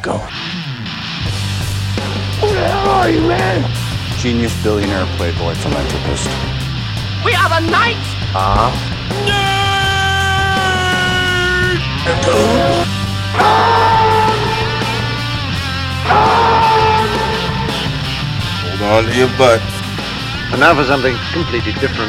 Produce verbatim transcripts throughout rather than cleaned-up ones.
Go. Who the hell are you, man? Genius billionaire playboy philanthropist. We are the knights Ah. Hold on to your butt. And now for something completely different.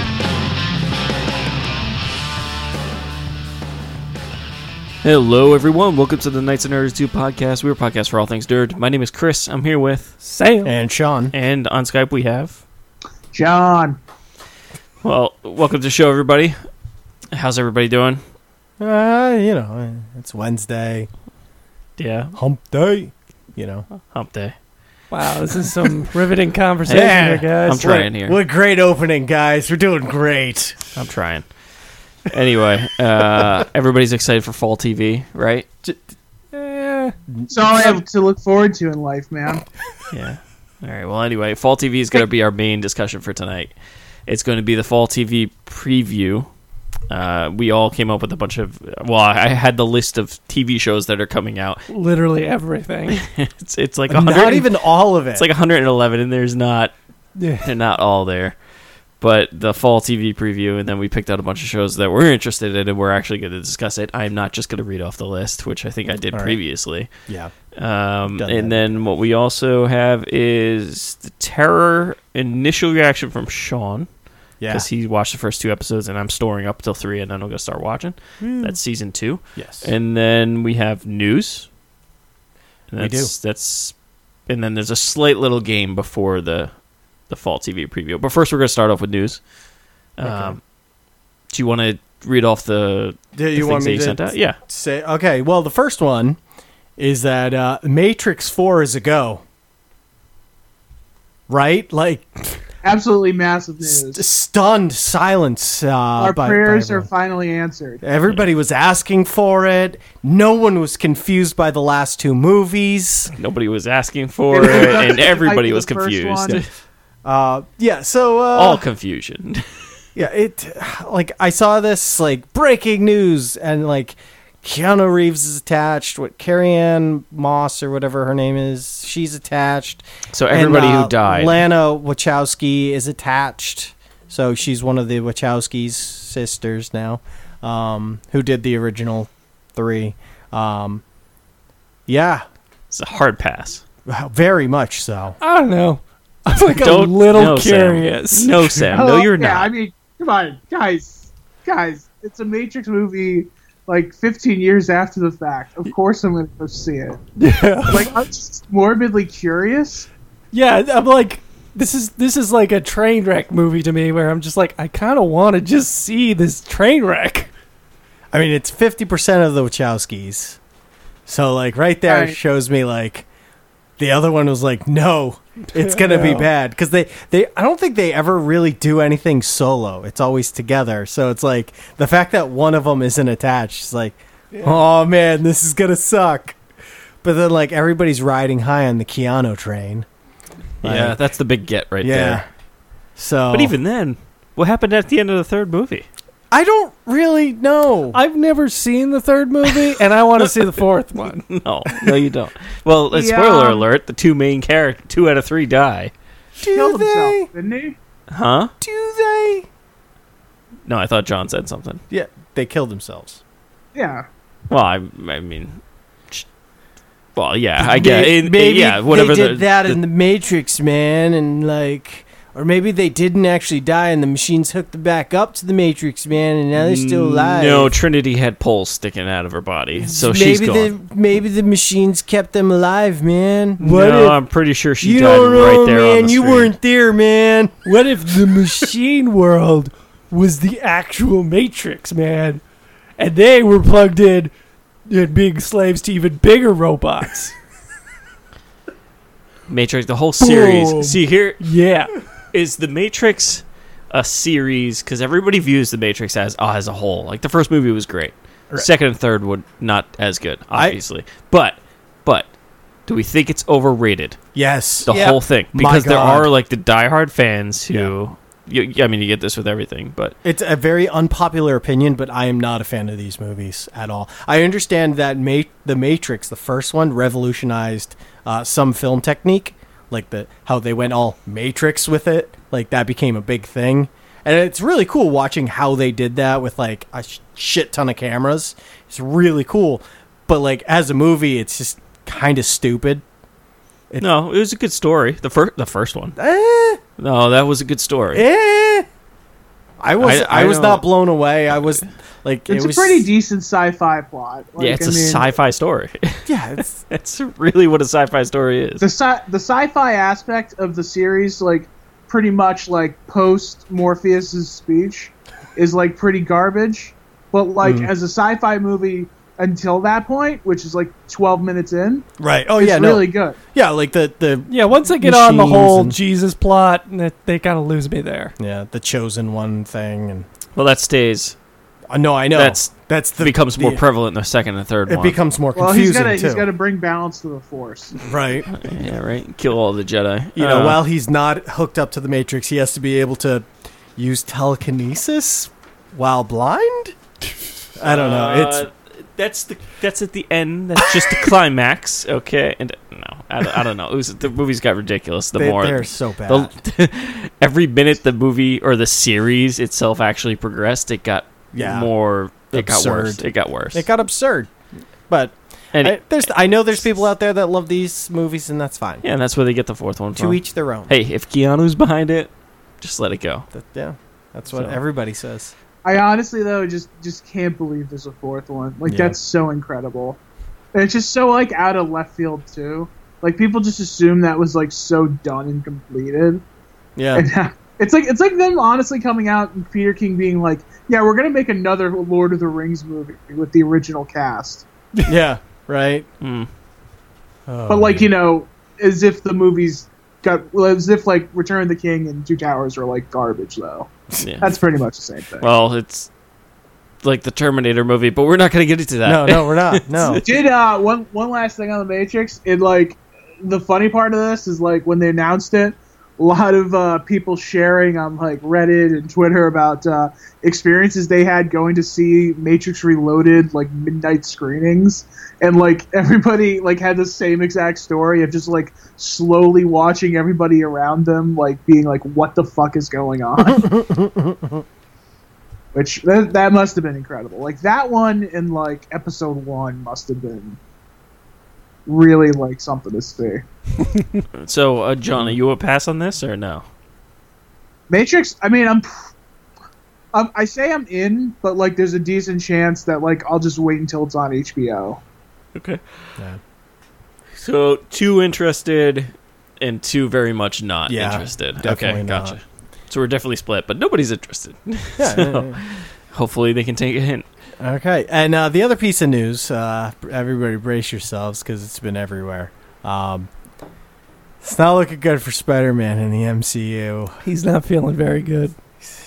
Hello, everyone. Welcome to the Knights and Nerds two podcast. We're a podcast for all things nerd. My name is Chris. I'm here with Sam and Sean. And on Skype we have John. Well, welcome to the show, everybody. How's everybody doing? Uh, you know, it's Wednesday. Yeah. Hump day. You know. Hump day. Wow, this is some riveting conversation Yeah, here, guys. I'm trying what, here. What a great opening, guys. We're doing great. I'm trying. Anyway, uh, everybody's excited for fall T V, right? Eh, That's all I have to look forward to in life, man. Yeah. All right. Well, anyway, fall T V is going to be our main discussion for tonight. It's going to be the fall T V preview. Uh, we all came up with a bunch of. Well, I had the list of T V shows that are coming out. literally everything. it's it's like one hundred, Not even all of it. It's like one hundred eleven, and there's not. Yeah. They're not all there. But the fall T V preview, and then we picked out a bunch of shows that we're interested in, and we're actually going to discuss it. I'm not just going to read off the list, which I think I did All right. previously. Yeah. Um, Done and that. then what we also have is the terror initial reaction from Sean. Yeah. Because he watched the first two episodes, and I'm storing up till three, and then I'm going to start watching. That's season two. Yes. And then we have news. And We that's, do. That's, and then there's a slight little game before the the fall T V preview. But first, we're going to start off with news. Um, Okay. Do you want to read off the, Do the you things want that me you to sent out? Yeah. say? Okay. Well, the first one is that uh, Matrix Four is a go. Right? Like Absolutely massive news. st- stunned silence. Uh, Our by, prayers by are everyone. finally answered. Everybody was asking for it. No one was confused by the last two movies. Nobody was asking for It it, was and everybody like was the first confused. one. Uh, yeah. So uh, All confusion. Yeah, it like I saw this like breaking news, and like Keanu Reeves is attached. What Carrie-Anne Moss or whatever her name is, she's attached. So everybody And, uh, who died. Lana Wachowski is attached. So she's one of the Wachowski's sisters now, um, who did the original three. Um, yeah, It's a hard pass. very much so. I don't know. I'm like a Don't- little no, Sam. curious. No, Sam. Oh, No, you're yeah, not. I mean, come on, guys. Guys, it's a Matrix movie like fifteen years after the fact. Of course I'm going to go see it. Yeah. Like, I'm just morbidly curious. Yeah, I'm like, this is this is like a train wreck movie to me, where I'm just like, I kind of want to just see this train wreck. I mean, it's fifty percent of the Wachowskis. So, like, right there Right. shows me, like, the other one was like, no, it's going to be No. bad. Because they, they, I don't think they ever really do anything solo. It's always together. So it's like, the fact that one of them isn't attached is like, oh, man, this is going to suck. But then, like, everybody's riding high on the Keanu train. yeah, Like, that's the big get right yeah. there. So. But even then, what happened at the end of the third movie? I don't really know. I've never seen the third movie, and I want to see the fourth one. No, no, you don't. Well, uh, Yeah. spoiler alert: the two main characters, two out of three die. do Killed they? himself, didn't he? Huh? Do they? No, I thought John said something. Yeah, they killed themselves. Yeah. Well, I, I mean, sh- well, yeah, I get May- it. Maybe yeah, whatever. they did the, that the- in the Matrix, man, and like, or maybe they didn't actually die, and the machines hooked them back up to the Matrix, man, and now they're still alive. No, Trinity had poles sticking out of her body, so maybe she's the gone. maybe the machines kept them alive, man. no, I'm pretty sure she you died don't know, right there man. on the you screen. weren't there, man. What if the machine world was the actual Matrix, man, and they were plugged in and being slaves to even bigger robots? Matrix, the whole series. Boom. See, here Yeah. is the Matrix a series, because everybody views the Matrix as uh, as a whole. Like, the first movie was great. Second and third would not as good, obviously. but, but, do we think it's overrated? Yes, The Yep. whole thing? My Because there God. are, like, the diehard fans who you, I mean, you get this with everything, but It's a very unpopular opinion, but I am not a fan of these movies at all. I understand that Ma- The Matrix, the first one, revolutionized uh, some film technique, like the how they went all Matrix with it. Like, that became a big thing. And it's really cool watching how they did that with, like, a sh- shit ton of cameras. It's really cool. But, like, as a movie, it's just kind of stupid. It- no, it was a good story. The first, the first one. Eh, No, that was a good story. eh. I was I- I, I was don't- not blown away. I was like, It's it was a pretty decent sci-fi plot. Like, yeah, it's I a mean, sci-fi story. Yeah, it's It's really what a sci-fi story is. The sci- the sci-fi aspect of the series, like pretty much like post Morpheus's speech, is like pretty garbage. But like Mm. as a sci-fi movie until that point, which is like twelve minutes in, right. Oh it's yeah, no, really good. yeah, like the the Yeah, once they get on the Machines whole and- Jesus plot, they, they kind of lose me there. yeah the chosen one thing, and Well, that stays. uh, no, I know That's- that's the becomes more the- prevalent in the second and third It one. becomes more Well, confusing he's got to too. he's got to bring balance to the Force. Right. yeah, right. Kill all the Jedi. You know, Uh, while he's not hooked up to the Matrix, he has to be able to use telekinesis while blind. I don't know. It's uh, that's the that's at the end. That's just the climax. Okay, and no, I, don't- I don't know. It was the movies got ridiculous. The they, more they're so bad. the, every minute the movie or the series itself actually progressed, it got Yeah. more. It got Absurd. worse. It got worse. it got absurd, but and I, it- there's I know there's people out there that love these movies, and that's fine. yeah, and that's where they get the fourth one To from. each their own. Hey, if Keanu's behind it, just let it go. That- yeah, that's what So- everybody says. I honestly though just just can't believe there's a fourth one. Like Yeah. that's so incredible. And it's just so like out of left field too. Like people just assume that was like so done and completed. Yeah. And now- it's like it's like them honestly coming out and Peter King being like, "Yeah, we're gonna make another Lord of the Rings movie with the original cast." Yeah. Right. Mm. Oh, But like man. you know, as if the movies got well, as if like Return of the King and Two Towers are like garbage though. Yeah. That's pretty much the same thing. Well, it's like the Terminator movie, but we're not going to get into that. no, no, we're not. No. Did uh one one last thing on the Matrix? It like the funny part of this is like when they announced it, a lot of uh, people sharing on like Reddit and Twitter about uh, experiences they had going to see Matrix Reloaded like midnight screenings, and like everybody like had the same exact story of just like slowly watching everybody around them like being like, "What the fuck is going on?" Which that, that must have been incredible. Like that one in like episode one must have been really like something to see. So, uh, John, are you a pass on this or no? Matrix. I mean, I'm, I'm. I say I'm in, but like, there's a decent chance that like I'll just wait until it's on H B O. Okay. Yeah. So, two interested and two very much not Yeah, interested. definitely Okay, not. gotcha. So we're definitely split, but nobody's interested. Yeah, So, yeah, yeah. hopefully they can take a hint. Okay, and uh, the other piece of news, uh, everybody brace yourselves because it's been everywhere. Um, it's not looking good for Spider-Man in the M C U. He's not feeling very good.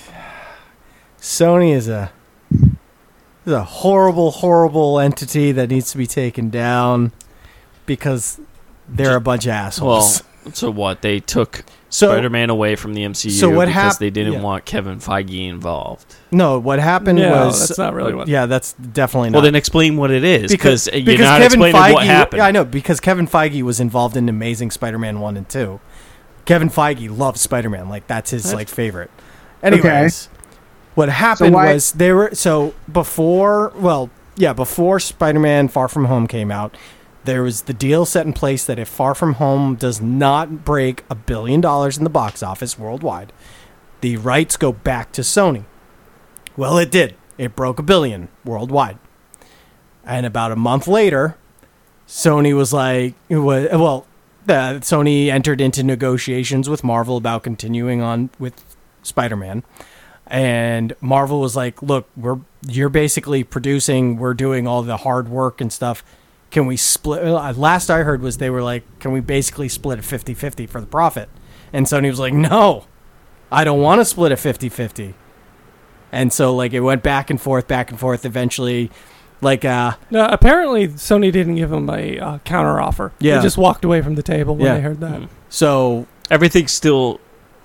Sony is a is a horrible, horrible entity that needs to be taken down because they're a bunch of Well, assholes. so what? They took so Spider-Man away from the M C U So what because hap- they didn't yeah. want Kevin Feige involved. no, what happened No, was that's not really what. yeah, that's definitely not. Well, then explain what it is, because you're because not Kevin explaining Feige, what happened. Yeah, I know, because Kevin Feige was involved in Amazing Spider-Man one and two. Kevin Feige loves Spider-Man, like that's his like favorite. Anyways, what happened why- was they were so before, well, yeah, before Spider-Man Far From Home came out, there was the deal set in place that if Far From Home does not break a billion dollars in the box office worldwide, the rights go back to Sony. Well, it did. It broke a billion worldwide. And about a month later, Sony was like, it was, well, the, Sony entered into negotiations with Marvel about continuing on with Spider-Man. And Marvel was like, look, we're you're basically producing, we're doing all the hard work and stuff. Can we split? Last I heard was they were like, can we basically split it fifty-fifty for the profit? And Sony was like, no, I don't want to split it fifty-fifty. And so like it went back and forth, back and forth. Eventually, like uh, No, apparently Sony didn't give him a uh, counter offer. Yeah. They just walked away from the table when Yeah. they heard that. Mm. so Everything's still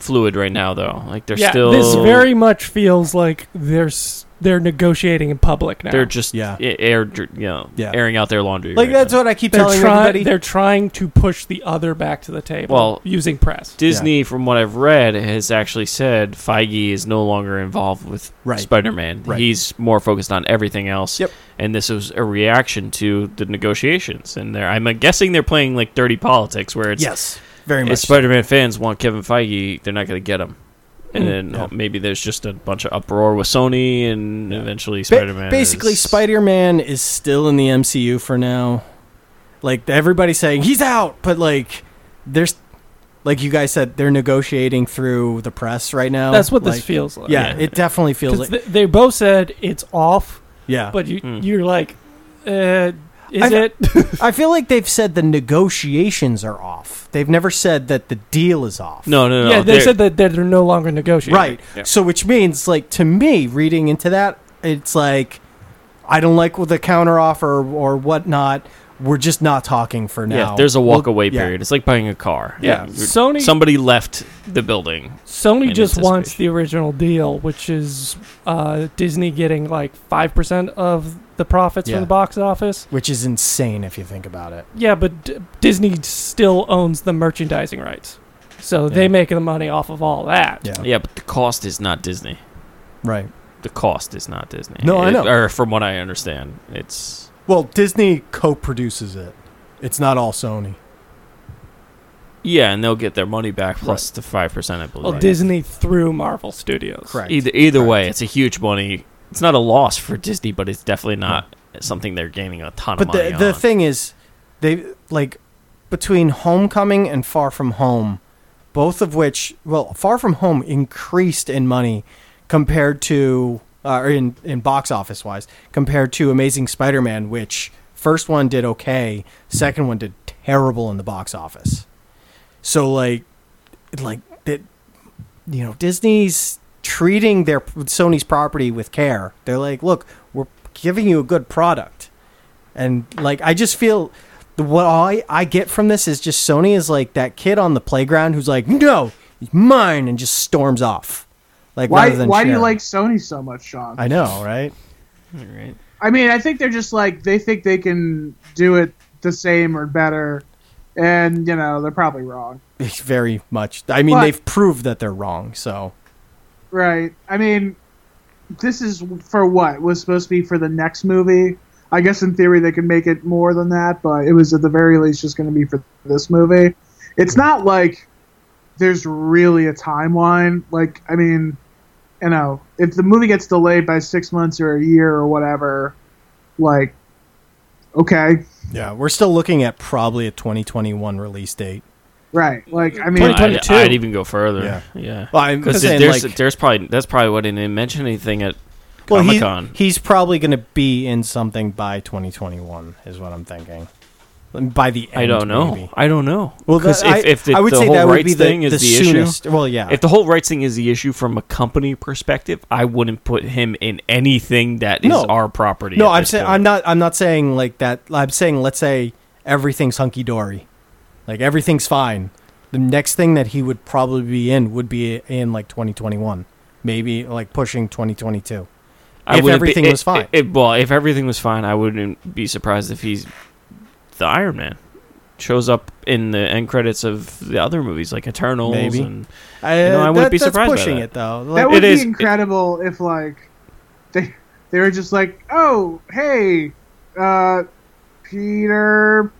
fluid right now, though. Like they're yeah, still. this very much feels like there's they're negotiating in public now. They're just Yeah. yeah. air, you know, Yeah. airing out their laundry. Like right that's now. what I keep they're telling trying. everybody. They're trying to push the other back to the table Well, using press. Disney, from what I've read, has actually said Feige is no longer involved with Right. Spider-Man. Right. He's more focused on everything else. Yep. And this was a reaction to the negotiations. And they're, I'm guessing they're playing like dirty politics, where it's Yes, very if much. so. Spider-Man fans want Kevin Feige, they're not going to get him. And then yeah. oh, maybe there's just a bunch of uproar with Sony, and eventually Ba- Spider-Man. basically, is- Spider-Man is still in the M C U for now. Like everybody's saying he's out, but like there's, like you guys said, they're negotiating through the press right now. That's what this Like, feels like. Yeah, Yeah. it definitely feels 'Cause like. th- they both said it's off, Yeah, but you Hmm. you're like, uh, is I- it? I feel like they've said the negotiations are off. They've never said that the deal is off. No, no, no. yeah, they they're- said that they're no longer negotiating. Right. Yeah. So, which means, like, to me, reading into that, it's like, I don't like the counter offer or whatnot. We're just not talking for now. Yeah, there's a walk We'll- away yeah. period. It's like buying a car. Yeah. You're- Sony- Somebody left the building. Sony In just wants anticipation. the original deal, which is uh, Disney getting like five percent of the profits Yeah. from the box office. Which is insane if you think about it. Yeah, but D- Disney still owns the merchandising rights, so Yeah. they make the money off of all that. Yeah. Yeah, but the cost is not Disney. Right. The cost is not Disney. No, I It- know. Or from what I understand, it's Well, Disney co-produces it. It's not all Sony. yeah, and they'll get their money back plus the five percent, I believe. Well, Disney through Marvel Studios. Correct. Either either Correct. way, it's a huge money. It's not a loss for Disney, but it's definitely not something they're gaining a ton But of money the the on. thing is, they like between Homecoming and Far From Home, both of which, well, Far From Home increased in money compared to, uh, or in in box office wise, compared to Amazing Spider-Man, which first one did okay, second one did terrible in the box office. So like, like that, you know, Disney's treating their Sony's property with care. They're like, look, we're giving you a good product. And like, I just feel what I, I get from this is just Sony is like that kid on the playground who's like, no, it's mine, and just storms off. Like, Why? rather than Why do you sharing. like Sony so much, Sean? I know, right? All right. I mean, I think they're just like they think they can do it the same or better, and you know they're probably wrong. Very much. I mean, But- they've proved that they're wrong. So Right. I mean, this is for what was supposed to be for the next movie. I guess in theory they could make it more than that, but it was at the very least just going to be for this movie. It's not like there's really a timeline. Like, I mean, you know, if the movie gets delayed by six months or a year or whatever, like, okay, yeah, we're still looking at probably a twenty twenty-one release date. right. Like, I mean, twenty twenty-two. I'd, I'd even go further. Yeah. Yeah. Well, I'm Because saying, there's, like- there's probably that's probably why they didn't mention anything at Well, Comic he, Con. he's probably going to be in something by twenty twenty-one, is what I'm thinking. By the end, I don't know. maybe. I don't know. Well, because that- if, I, if the, I would the say whole that would rights be the, thing is the the, soonest. issue, Well, yeah. if the whole rights thing is the issue from a company perspective, I wouldn't put him in anything that is No. our property. no, at I'm this saying point. I'm not. I'm not saying like that. I'm saying let's say everything's hunky dory, like everything's fine. The next thing that he would probably be in would be in like twenty twenty-one, maybe like pushing twenty twenty-two. I if wouldn't everything be, was fine. It, it- well, if everything was fine, I wouldn't be surprised if he's the Iron Man. Shows up in the end credits of the other movies like Eternals. Maybe. And, I, You know, I wouldn't that- be surprised by That's pushing that. it though. that Like, would it be is- incredible if, like, they they were just like, oh, hey, uh, Peter,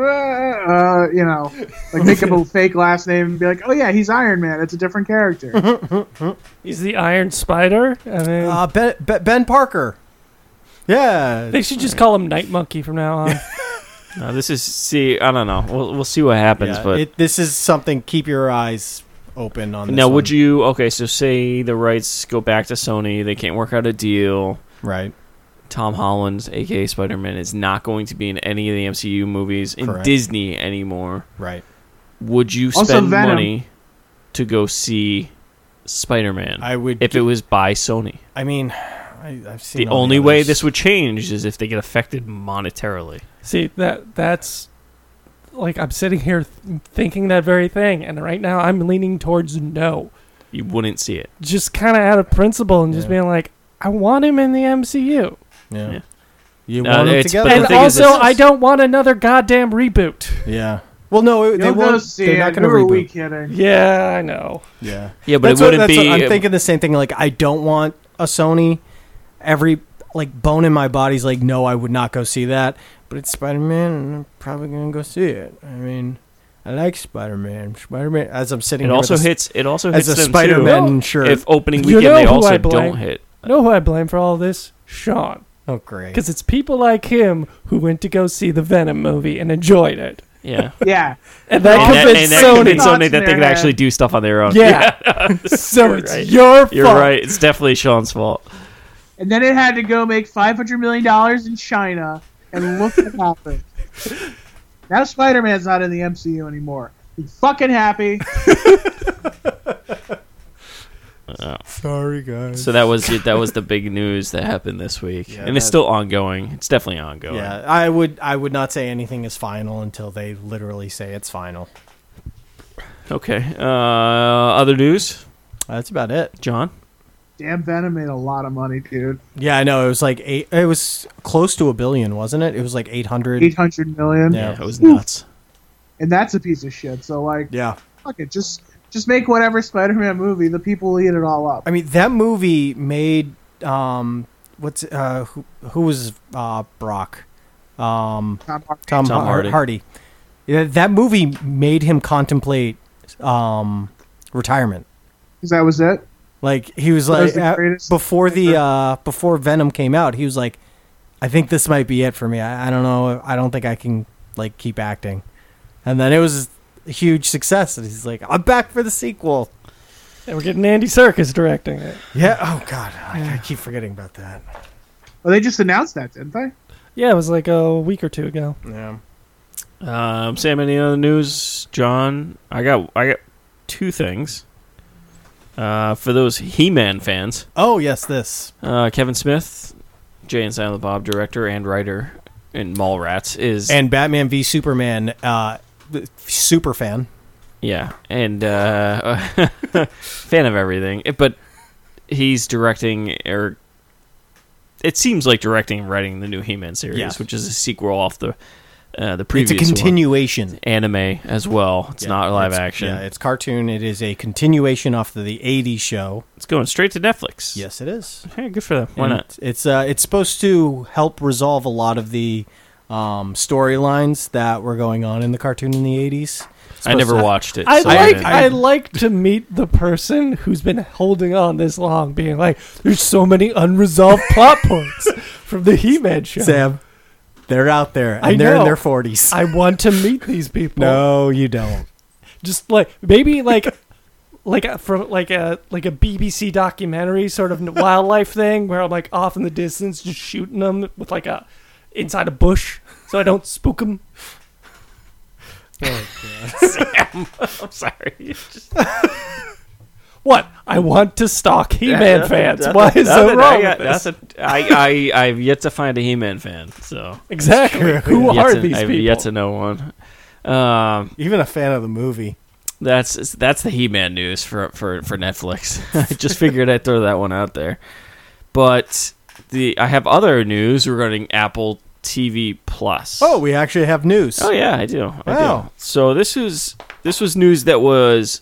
uh, you know, like make up a fake last name and be like, oh yeah, he's Iron Man. It's a different character. He's the Iron Spider. I mean, uh, ben, Ben Ben Parker. Yeah, they should just call him Night Monkey from now on. no, this is see. I don't know. We'll we'll see what happens. yeah, but it, this is something. Keep your eyes open on. This now, would one. you? Okay, so say the rights go back to Sony. They can't work out a deal. Right. Tom Holland, aka Spider-Man, is not going to be in any of the M C U movies in Correct. Disney anymore. Right. Would you Also spend Venom. money to go see Spider-Man I would. if it was by Sony? I mean, I, I've seen The all only way others. this would change is if they get affected monetarily. See that that's like I'm sitting here th- thinking that very thing, and right now I'm leaning towards no. You wouldn't see it. Just kind of out of principle and just Yeah. being like, I want him in the M C U. Yeah. Yeah. You No, want them it's- together. but the And thing is, also, it's- I don't want another goddamn reboot. Yeah. Well, no, they You'll go won't. see They're it. not going to Who are we reboot. kidding? Yeah, I know. Yeah. Yeah, but That's it what- wouldn't that's be. what- I'm thinking the same thing. Like, I don't want a Sony. Every like bone in my body's like, no, I would not go see that. But it's Spider Man, and I'm probably going to go see it. I mean, I like Spider Man. Spider Man. As I'm sitting, It here also with a- hits. It also as hits a them Spider-Man too. shirt. If opening You weekend know they who also I blame? don't hit. You know who I blame for all this? Sean. Oh, great. Because it's people like him who went to go see the Venom movie and enjoyed it. Yeah. Yeah. And that and that, convinced and that Sony. convinced Sony that they Thoughts could there, actually man. do stuff on their own. Yeah. so You're it's right. your fault. You're right. It's definitely Sean's fault. And then it had to go make five hundred million dollars in China, and look what happened. Now Spider-Man's not in the M C U anymore. He's fucking happy. Sorry, guys. So that was it. That was the big news that happened this week, Yeah, and it's that- still ongoing. It's definitely ongoing. Yeah, I would. I would not say anything is final until they literally say it's final. Okay. Uh, other news, That's about it. John. Damn, Venom made a lot of money, dude. Yeah, I know. It was like eight. It was close to a billion, wasn't it? It was like eight hundred. eight hundred million. Yeah. Yeah, it was nuts. And that's a piece of shit. So, like, Yeah. fuck it. Just, just make whatever Spider-Man movie. The people will eat it all up. I mean, that movie made um, what's uh, who who was uh Brock, um, Tom Hardy. Tom, Tom Har- Hardy. Hardy. Yeah, that movie made him contemplate um retirement. Because that was it. Like he was That like was the at- greatest before the ever. uh before Venom came out, he was like, I think this might be it for me. I, I don't know. I don't think I can like keep acting. And then it was a huge success. And he's like, I'm back for the sequel. And we're getting Andy Serkis directing it. Yeah. Oh God, I, I keep forgetting about that. Well, they just announced that, didn't they? Yeah, it was like a week or two ago. Yeah. Um, Sam, any other news? John, I got I got two things. Uh, for those He-Man fans, Oh yes, this. uh, Kevin Smith, Jay and Silent Bob director and writer in Mallrats is And Batman v Superman, uh, super fan. yeah, and uh, fan of everything. It- But he's directing, or it seems like directing and writing the new He-Man series, Yes. which is a sequel off the uh, the It's previous a continuation. one. Anime as well. It's Yeah, not live it's- action. Yeah, it's cartoon. It is a continuation off of the eighties show. It's going straight to Netflix. Yes, it is. Hey, good for them. Why And not? It's uh, it's supposed to help resolve a lot of the um, storylines that were going on in the cartoon in the eighties. I never watched it. I so like didn't- I, like to meet the person who's been holding on this long, being like, "There's so many unresolved plot points from the He-Man show." Sam, they're out there and I they're in know. their forties. I want to meet these people. No, you don't. Just like maybe like like a, from like a like a B B C documentary sort of wildlife thing where I'm like off in the distance just shooting them with like a inside a bush so I don't spook them. Sam, I'm sorry. Just- What? I want to stalk He-Man Nothing- fans. nothing- Why is nothing- that wrong I got- with this? that's a- I, I, I've yet to find a He-Man fan, so Exactly. Who I've yet are to- these I've people? yet to know one. Um, Even a fan of the movie. that's that's the He-Man news for for for Netflix. I just figured I'd throw that one out there. But the I have other news regarding Apple T V Plus. Oh, we actually have news. Oh yeah, I do. I Wow. do. So this was this was news that was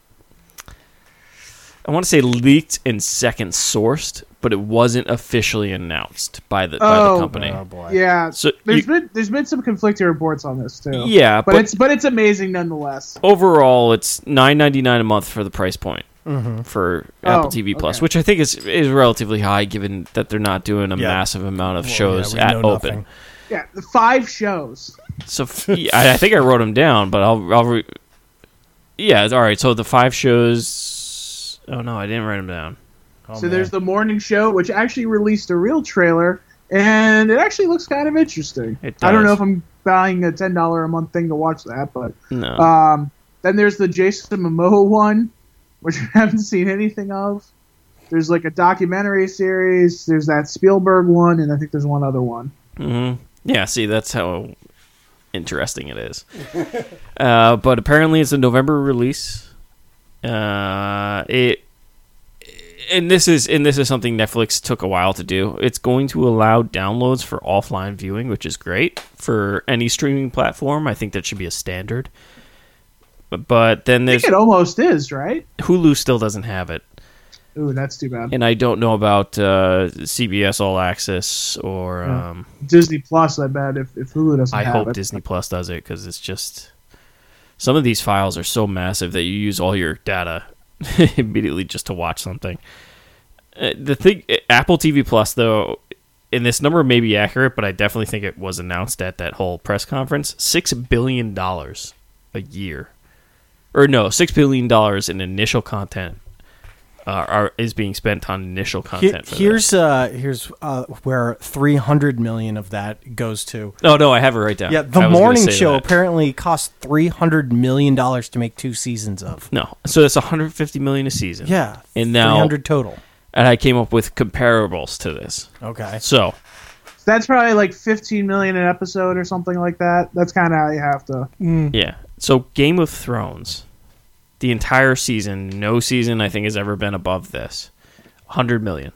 I want to say leaked and second sourced, but it wasn't officially announced by the by the Oh. company. Oh boy. Yeah. So There's you- been there's been some conflicting reports on this too. yeah, But, but, it's but it's amazing nonetheless. overall it's nine ninety-nine a month for the price point for Apple Oh, T V Plus, okay. which I think is is relatively high given that they're not doing a Yeah. massive amount of Well, shows yeah, we at know open. nothing. Yeah, the five shows. So f- yeah, I, I think I wrote them down, but I'll I'll re- yeah, all right. So the five shows. Oh no, I didn't write them down. Oh, so man. there's the morning show, which actually released a real trailer, and it actually looks kind of interesting. It I don't does. know if I'm buying a ten dollar a month thing to watch that, but No. um, then there's the Jason Momoa one, which I haven't seen anything of. There's like a documentary series. There's that Spielberg one, and I think there's one other one. hmm Yeah, see, that's how interesting it is. uh, but apparently it's a November release. Uh, it and this is and this is something Netflix took a while to do. It's going to allow downloads for offline viewing, which is great for any streaming platform. I think that should be a standard. But, but then I there's think it almost is, right? Hulu still doesn't have it. Ooh, that's too bad. And I don't know about uh, C B S All Access or Yeah. um, Disney Plus, I bet, if, if Hulu doesn't I have hope it. Disney Plus does it because it's just some of these files are so massive that you use all your data immediately just to watch something. Uh, the thing, Apple T V Plus though, and this number may be accurate, but I definitely think it was announced at that whole press conference. Six billion dollars a year, or no, six billion dollars in initial content. Uh, are, is being spent on initial content. Here- here's uh, here's uh, where three hundred million of that goes to. Oh no, I have it right down. Yeah, I the was gonna morning say show that. apparently cost three hundred million dollars to make two seasons of. No, so it's one hundred fifty million a season. Yeah, and now three hundred total. And I came up with comparables to this. Okay, so That's probably like fifteen million an episode or something like that. That's kind of how you have to. yeah, so Game of Thrones, the entire season, no season I think has ever been above this, one hundred million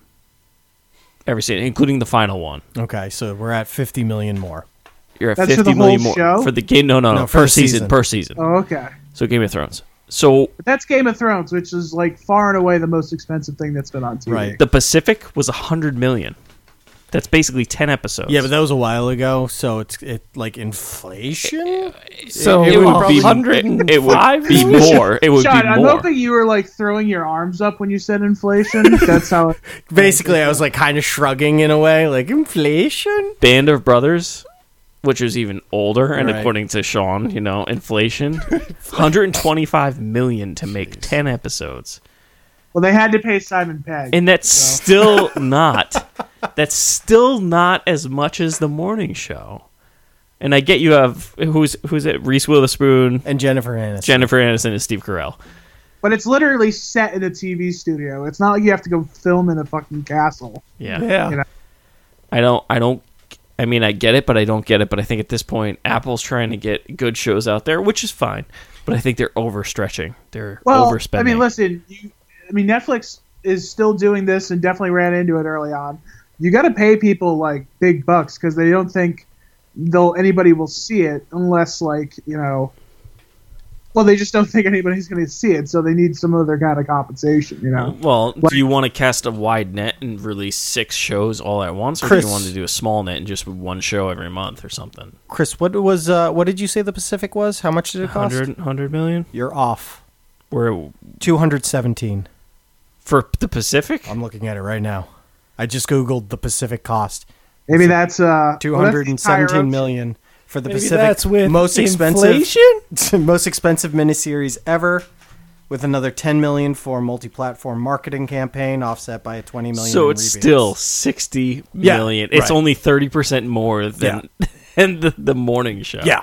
every season, including the final one. okay, so we're at fifty million more. You're at That's for fifty the million whole more show? for the game. No, no, no, No, for per the season, season. per season. Oh, okay. So Game of Thrones. So But that's Game of Thrones, which is like far and away the most expensive thing that's been on T V. Right. the Pacific was one hundred million. That's basically ten episodes. Yeah, but that was a while ago, so it's it like inflation. So It- it would be- one hundred it, it would five be more. It would Sean, be I'm more. hoping you were like throwing your arms up when you said inflation. That's how. It, Basically, I was like kind of shrugging in a way, like inflation. Band of Brothers, which was even older, and Right. according to Sean, you know, inflation, one hundred twenty-five million to make ten episodes, well, they had to pay Simon Pegg. and that's So. still not. That's still not as much as the morning show. And I get you have who's who's it? Reese Witherspoon, And Jennifer Aniston. Jennifer Aniston, and Steve Carell. But it's literally set in a T V studio. It's not like you have to go film in a fucking castle. Yeah. Yeah. You know. I don't. I don't. I mean, I get it, but I don't get it. But I think at this point, Apple's trying to get good shows out there, which is fine. But I think they're overstretching. They're Well, overspending. I mean, listen. You, I mean, Netflix is still doing this and definitely ran into it early on. You got to pay people like big bucks because they don't think they'll anybody will see it unless like you know. Well, they just don't think anybody's going to see it, so they need some other kind of compensation, you know. Well, Like- do you want to cast a wide net and release six shows all at once, or Chris- do you want to do a small net and just one show every month or something? Chris, what was uh, what did you say the Pacific was? How much did it cost? one hundred, one hundred million? You're off. We're Two hundred seventeen. for the Pacific? I'm looking at it right now. I just googled the Pacific cost. Maybe that's uh Two well, that's hundred the and entire seventeen ocean. million for the Maybe Pacific. that's with most inflation? expensive, most expensive miniseries ever, with another ten million for multi-platform marketing campaign, offset by a twenty million. So in it's rebates. still sixty Yeah, million. It's right. only thirty percent more than, than the, the morning show. yeah,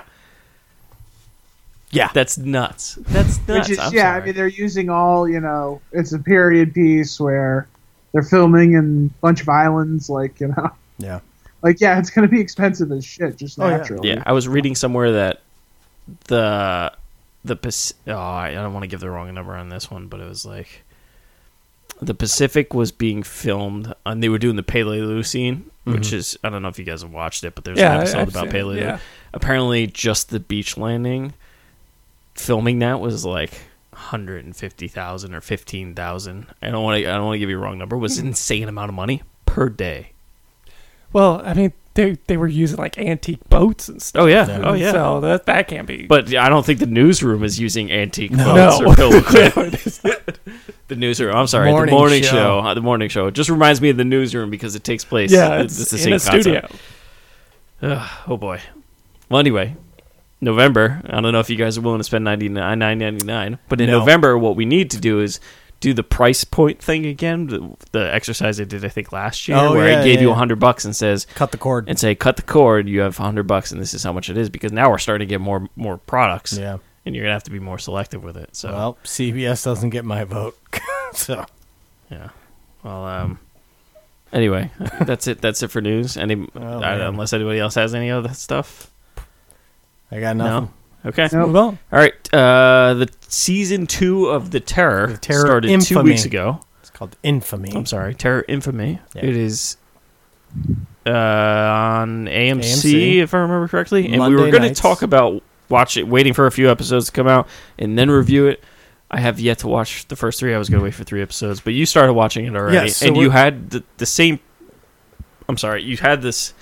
yeah. That's nuts. That's nuts. Which is, I'm yeah, sorry. I mean, they're using all, you know, it's a period piece where they're filming in a bunch of islands, like, you know. Yeah. Like, yeah, it's going to be expensive as shit, just Oh, yeah. naturally. Yeah, I was reading somewhere that the the Pac- oh, I don't want to give the wrong number on this one, but it was like the Pacific was being filmed, and they were doing the Peleliu scene, which is I don't know if you guys have watched it, but there's Yeah, an I- episode I've about seen it, Peleliu. yeah. Apparently, just the beach landing, filming that was like one hundred and fifty thousand or fifteen thousand. I don't want to. I don't want to give you a wrong number. It was an insane amount of money per day. Well, I mean, they they were using like antique boats and stuff. Oh yeah. Yeah. Oh yeah. So that that can't be. But I don't think the newsroom is using antique No. boats No. or film equipment. The newsroom. I'm sorry. Morning the morning show. show. uh, The morning show. It just reminds me of the newsroom because it takes place. yeah, it's, it's, the in same a concept. studio. Ugh, oh boy. Well, anyway, November. I don't know if you guys are willing to spend ninety-nine nine ninety-nine, but in No. November, what we need to do is do the price point thing again. The, the exercise I did, I think, last year, Oh, where yeah, I gave yeah, you a yeah. hundred bucks and says, Cut the cord. and say, cut the cord. You have a hundred bucks, and this is how much it is. Because now we're starting to get more more products. Yeah. And you're gonna have to be more selective with it. So Well, C B S doesn't get my vote. So yeah. Well, um. Anyway, that's it. That's it for news. Any, Oh, I- man. unless anybody else has any other stuff. I got nothing. No. Okay. Nope. Move on. All right. Uh, the season two of The Terror, The Terror started two Infamy. weeks ago. It's called Infamy. I'm sorry, Terror Infamy. Yeah. It is uh, on A M C, A M C, if I remember correctly. And Monday we were going to nights. talk about watch it, waiting for a few episodes to come out, and then review it. I have yet to watch the first three. I was going to wait for three episodes, but you started watching it already, Yes, so and we're- you had the, the same. I'm sorry, you had this.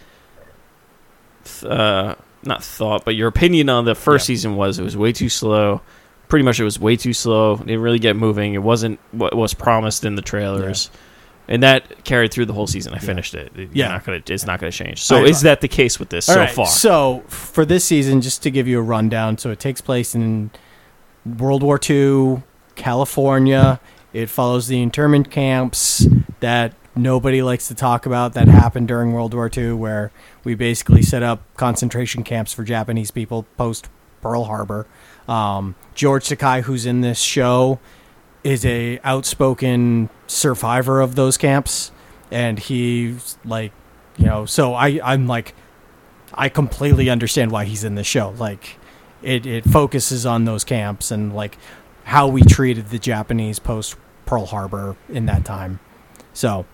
Uh, not thought, but your opinion on the first Yeah. season was it was way too slow. Pretty much, it was way too slow. It didn't really get moving. It wasn't what was promised in the trailers, and that carried through the whole season. I finished it. It- Yeah. you're not gonna, it's not going to change. So, I- is that the case with this All so right, far? So for this season, just to give you a rundown, so it takes place in World War Two, California. It follows the internment camps that nobody likes to talk about that happened during World War Two, where we basically set up concentration camps for Japanese people post Pearl Harbor. Um, George Takei, who's in this show, is a outspoken survivor of those camps, and he's like, you know, so I, I'm like, I completely understand why he's in this show. Like, it, it focuses on those camps and like how we treated the Japanese post Pearl Harbor in that time. So,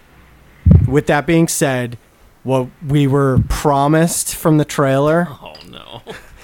with that being said, what we were promised from the trailer Oh no!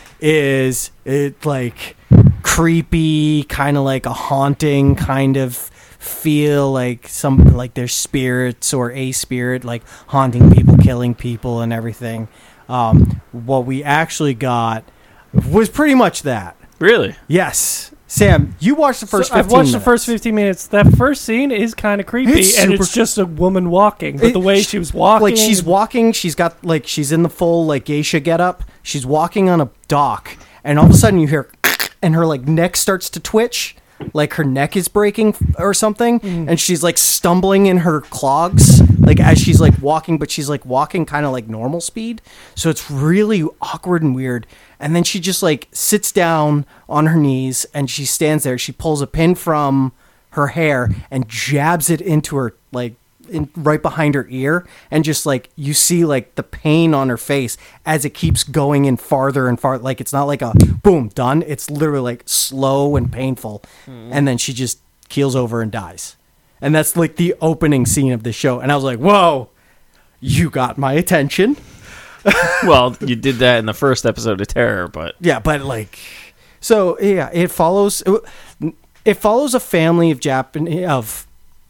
is it like creepy, kind of like a haunting kind of feel, like some like there's spirits or a spirit like haunting people, killing people, and everything. Um, what we actually got was pretty much that. Really? Yes, Sam, you watched the first. So I've fifteen watched minutes. the first fifteen minutes. That first scene is kind of creepy, It's and super- it's just a woman walking. But It- the way she was walking, Like she's walking, she's got like she's in the full like geisha getup. She's walking on a dock, and all of a sudden you hear, and her like neck starts to twitch, like her neck is breaking or something, and she's like stumbling in her clogs, like as she's like walking, but she's like walking kind of like normal speed, so it's really awkward and weird. And then she just like sits down on her knees and she stands there. She pulls a pin from her hair and jabs it into her like in, right behind her ear, and just like you see like the pain on her face as it keeps going in farther and farther. Like it's not like a boom done. It's literally like slow and painful, and then she just keels over and dies. And that's like the opening scene of the show. And I was like, whoa, you got my attention. Well, you did that in the first episode of Terror, but Yeah, but like, so yeah, it follows. It follows a family of Japan of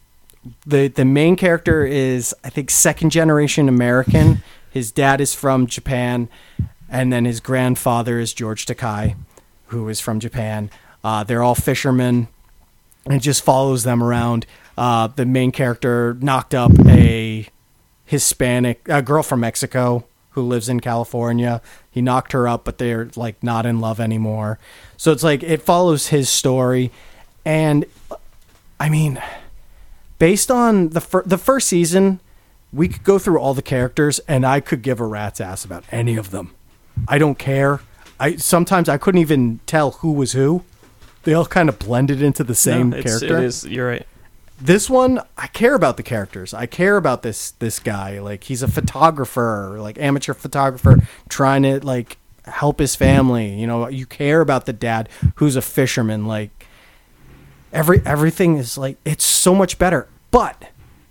the the main character is I think second generation American. His dad is from Japan, and then his grandfather is George Takei, who is from Japan. Uh, they're all fishermen, and it just follows them around. Uh, the main character knocked up a Hispanic a girl from Mexico who lives in California. He knocked her up, but they're like not in love anymore. So it's like it follows his story, and I mean, based on the fir- the first season, we could go through all the characters, and I could give a rat's ass about any of them. I don't care. I sometimes I couldn't even tell who was who. They all kind of blended into the same no, it's, character. It is. You're right. This one, I care about the characters. I care about this this guy. Like he's a photographer, like amateur photographer, trying to like help his family. You know, you care about the dad who's a fisherman. Like every everything is like it's so much better. But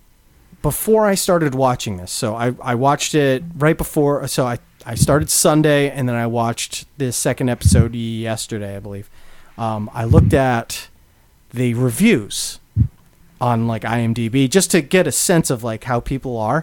before I started watching this, so I I watched it right before. So I I started Sunday, and then I watched this second episode yesterday, I believe. Um, I looked at the reviews on like IMDb just to get a sense of like how people are.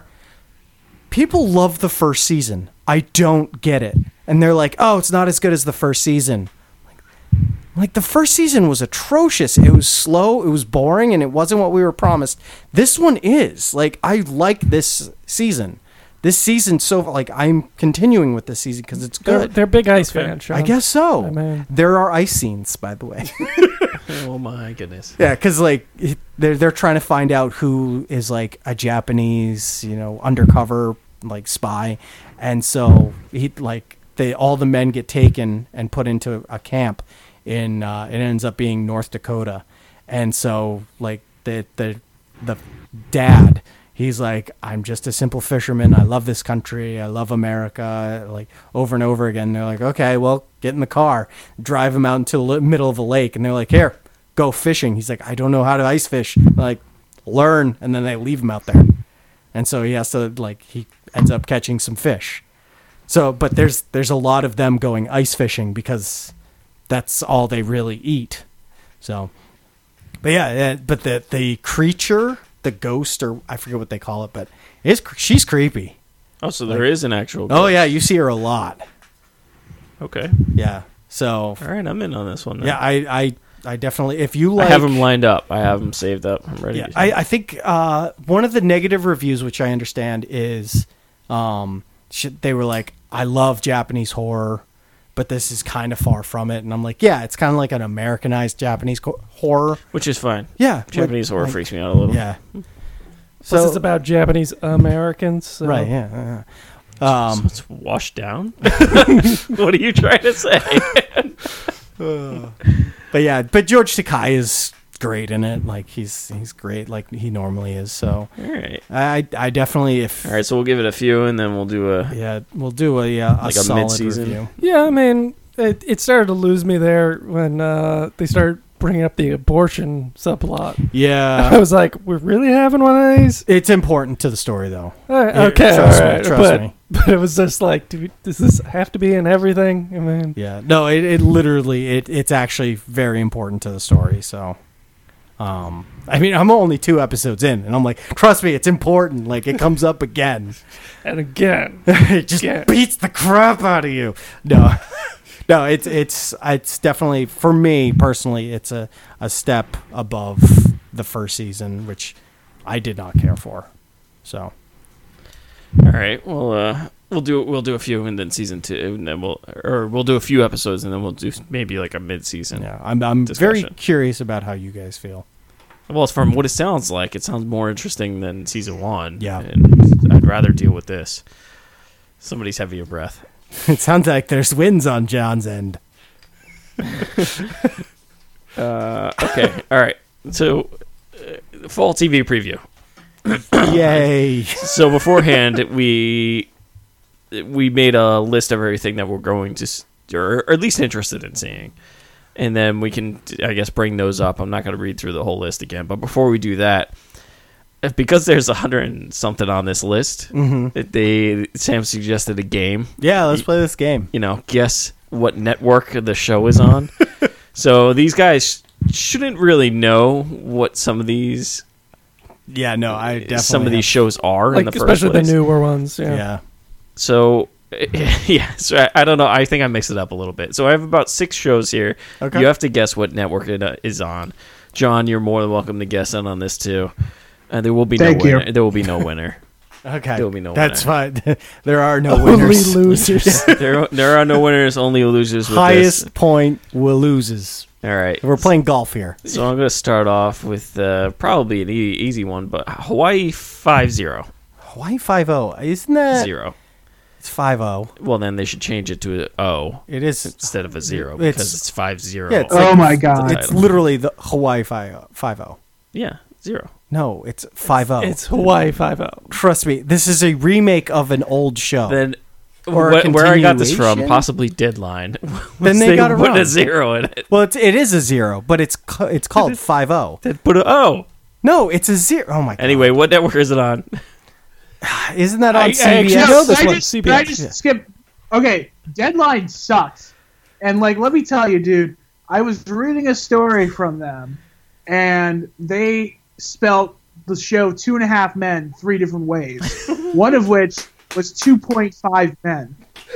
People love the first season. I don't get it. And they're like, "Oh, it's not as good as the first season." Like, like the first season was atrocious. It was slow, it was boring, and it wasn't what we were promised. This one is. Like I like this season. This season so like I'm continuing with this season cuz it's they're, good. they're big ice fans. Sean. I guess so. I mean- There are ice scenes, by the way. Oh my goodness. Yeah, because like it- they're they're trying to find out who is like a Japanese, you know, undercover like spy, and so he like they all the men get taken and put into a camp in uh, it ends up being North Dakota, and so like the the the dad he's like, I'm just a simple fisherman. I love this country. I love America. Like over and over again. They're like, okay, well, get in the car, drive him out into the middle of a lake, and they're like, here, go fishing. He's like, I don't know how to ice fish. They're like, learn, and then they leave him out there, and so he has to like he ends up catching some fish. So, but there's there's a lot of them going ice fishing because that's all they really eat. So, but yeah, yeah but the the creature, the ghost, or I forget what they call it, but it's she's creepy. Oh, so there like, is an actual ghost. Oh yeah, you see her a lot. Okay. Yeah. So. All right, I'm in on this one. Then. Yeah, I, I I definitely if you like. I have them lined up. I have them saved up. I'm ready. Yeah, I, I think uh, one of the negative reviews, which I understand, is um, they were like, I love Japanese horror, but this is kind of far from it. And I'm like, yeah, it's kind of like an Americanized Japanese co- horror. Which is fine. Yeah. Japanese like, horror like, freaks me out a little. Yeah. So Plus it's about Japanese Americans. So. Right, yeah. yeah. Um, so it's washed down? What are you trying to say? uh, but yeah, but George Takei is great in it. Like, he's he's great like he normally is. So all right. I I definitely, if... All right, so we'll give it a few, and then we'll do a... Yeah, we'll do a, yeah, a like a solid mid-season review. Yeah, I mean, it, it started to lose me there when uh, they started bringing up the abortion subplot. Yeah. I was like, we're really having one of these? It's important to the story, though. All right, okay, trust all right. me, trust but, me. But it was just like, do we, does this have to be in everything? I mean, yeah. No, it, it literally, it, it's actually very important to the story, so... Um, I mean, I'm only two episodes in, and I'm like, trust me, it's important. Like, it comes up again. And again. It just again. beats the crap out of you. No. No, it's it's it's definitely, for me personally, it's a, a step above the first season, which I did not care for. So, all right, well, uh, we'll do we'll do a few, and then season two, and then we'll or we'll do a few episodes, and then we'll do maybe like a mid-season. Yeah, I'm I'm discussion. very curious about how you guys feel. Well, from what it sounds like, it sounds more interesting than season one. Yeah, and I'd rather deal with this. Somebody's heavier breath. It sounds like there's wins on John's end. uh, okay, all right. So, uh, fall T V preview. Yay! So beforehand, we we made a list of everything that we're going to, or, or at least interested in seeing, and then we can, I guess, bring those up. I'm not going to read through the whole list again, but before we do that, because there's a hundred and something on this list, mm-hmm. they Sam suggested a game. Yeah, let's play this game. You know, guess what network the show is on. So these guys shouldn't really know what some of these. Yeah, no, I definitely some of have. these shows are like, in the first especially place. the newer ones. Yeah. Yeah. So, yeah, so I, I don't know. I think I mixed it up a little bit. So I have about six shows here. Okay. You have to guess what network it uh, is on. John, you're more than welcome to guess in on this too. Uh, there will be Thank no you. winner. There will be no winner. Okay. There will be no That's winner. fine. There are no Only winners. losers. there, there are no winners. Only losers. With Highest this. point will loses. All right. We're playing golf here. So I'm going to start off with uh, probably an e- easy one, but Hawaii five zero. Hawaii five oh. Isn't that? Zero. It's five oh. Well, then they should change it to an O. It is. Instead of a zero, It's- because it's five zero. Yeah, it's Oh my god. It's literally the Hawaii five oh. Yeah, zero. No, it's five oh. It's Hawaii five oh. Trust me, this is a remake of an old show. Then Or a wh- where I got this from, continuation? possibly Deadline. Then they got it put wrong. a zero in it. Well, it's, it is a zero, but it's ca- it's called five oh. Then put a O. No, it's a zero. Oh my god. Anyway, what network is it on? Isn't that on I- I C B S? actually I know this can I one, just, C B can I S. just Yeah. skip? Okay, Deadline sucks. And, like, let me tell you, dude, I was reading a story from them, and they spelt the show Two and a Half Men three different ways, one of which was two point five men.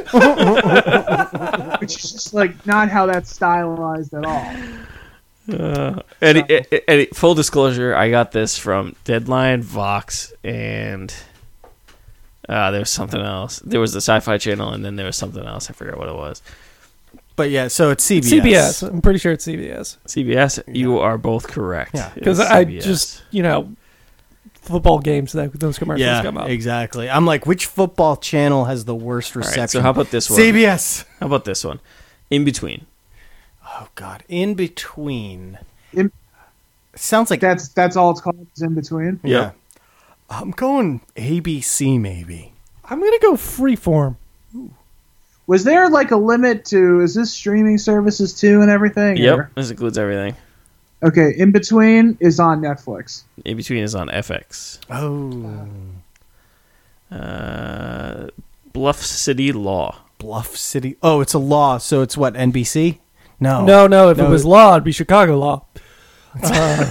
Which is just, like, not how that's stylized at all. Uh, any, any, any, full disclosure, I got this from Deadline, Vox, and uh, there was something else. There was the Sci-Fi Channel, and then there was something else. I forgot what it was. But yeah, so it's C B S. C B S. I'm pretty sure it's C B S. C B S, you are both correct. Yeah. Because It's I C B S. just, you know, football games, that those commercials Yeah, come up. exactly. I'm like, which football channel has the worst All reception? right, so how about this one? C B S. How about this one? In Between. Oh god, In Between. In- Sounds like That's that's all it's called, is In Between. yeah. I'm going A B C maybe. I'm gonna go Freeform. Was there like a limit to? Is this streaming services too and everything? Yep, or- this includes everything. Okay, In Between is on Netflix. In Between is on F X. Oh. Uh, Bluff City Law. Bluff City. Oh, it's a law, so it's what, N B C? No. No, no. If No. it was law, it'd be Chicago law. Uh,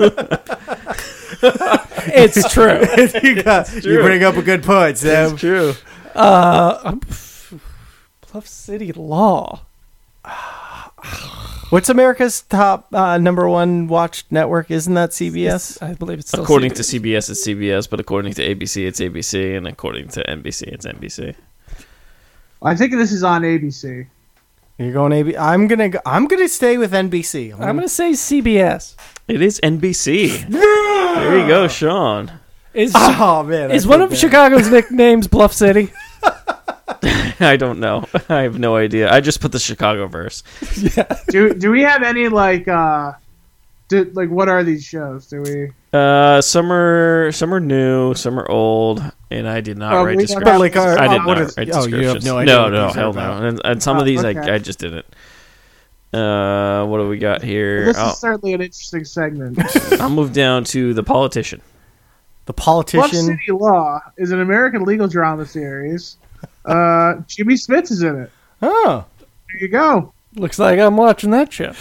it's true. you, got, you bring up a good point, Sam. true. Uh, I'm- Bluff City law. What's America's top uh, number one watched network? Isn't that C B S? I believe it's still According C B S. to C B S, it's C B S, but according to A B C, it's A B C, and according to N B C, it's N B C. I think this is on A B C. You're going A B C. I'm gonna. Go, I'm gonna stay with N B C. I'm gonna say C B S. It is N B C. There you go, Sean. Is Oh man, I is feel one of bad. Chicago's nicknames Bluff City? I don't know. I have no idea. I just put the Chicago verse. Do do we have any like uh, do, like what are these shows? Do we? Uh, some are some are new, some are old, and I did not Oh, write we- descriptions. But, like, are- I did uh, what not is- write oh, you have descriptions. no idea No, what no, these are hell about. no. And, and some of Oh, these, okay. I I just didn't. Uh, what do we got here? This I'll, is certainly an interesting segment. I'll move down to The Politician. The Bluff politician. City Law is an American legal drama series. Uh, Jimmy Smits is in it. Oh, There you go. Looks like I'm watching that show.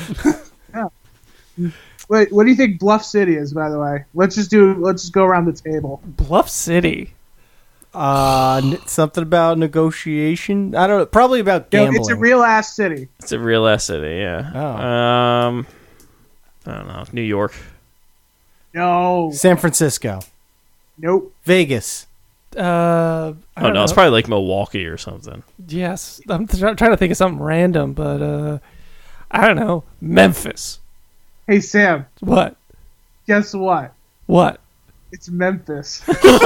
Wait, what do you think Bluff City is? By the way, let's just do. Let's just go around the table. Bluff City. uh, n- something about negotiation. I don't know. Probably about Yo, gambling. it's a real ass city. It's a real ass city, yeah. Oh. Um, I don't know. New York. No, San Francisco, nope. Vegas. Uh, I Oh don't no, it's know. probably like Milwaukee or something. Yes, I'm th- trying to think of something random, but uh, I don't know. Memphis. Hey Sam, What? guess what? What? It's Memphis.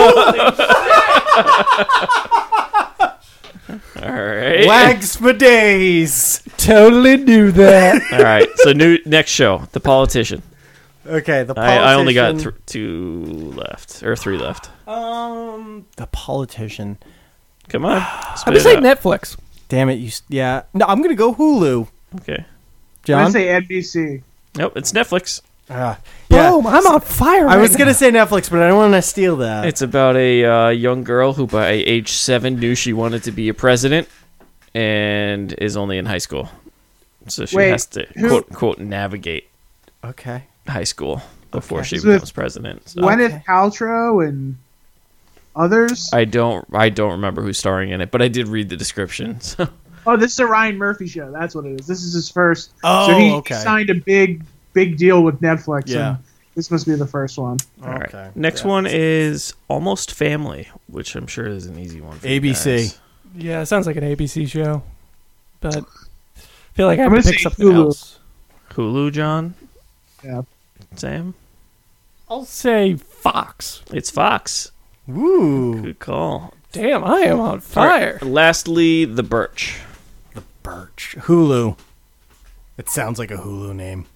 All right. Wags for days. Totally knew that. All right. So new next show, The Politician. Okay, the I, I only got politician- th- two left or three left. Um, the politician. Come on. I'm spit gonna it say out. Netflix. Damn it! You. s- Yeah. No, I'm gonna go Hulu. Okay. I'm John. gonna say N B C. Nope. It's Netflix. Ah, yeah. Boom! I'm on fire. I right was now. gonna say Netflix, but I don't want to steal that. It's about a uh, young girl who, by age seven, knew she wanted to be a president, and is only in high school. So she Wait, has to who- quote unquote navigate okay. high school before Okay. she So becomes president. So Gwyneth Paltrow and others. I don't I don't remember who's starring in it, but I did read the description. So Oh, this is a Ryan Murphy show. That's what it is. This is his first. Oh, so he okay. signed a big, big deal with Netflix. Yeah. And this must be the first one. all right. Okay. Next Yeah. one is Almost Family, which I'm sure is an easy one for you A B C. guys. Yeah, it sounds like an A B C show, but I feel like I I'm have to gonna pick say something Hulu. else. Hulu, John? Yeah. Sam? I'll say Fox. It's Fox. Woo. Good call. Damn, I am on All right. fire. Lastly, The Birch. Birch. Hulu. It sounds like a Hulu name.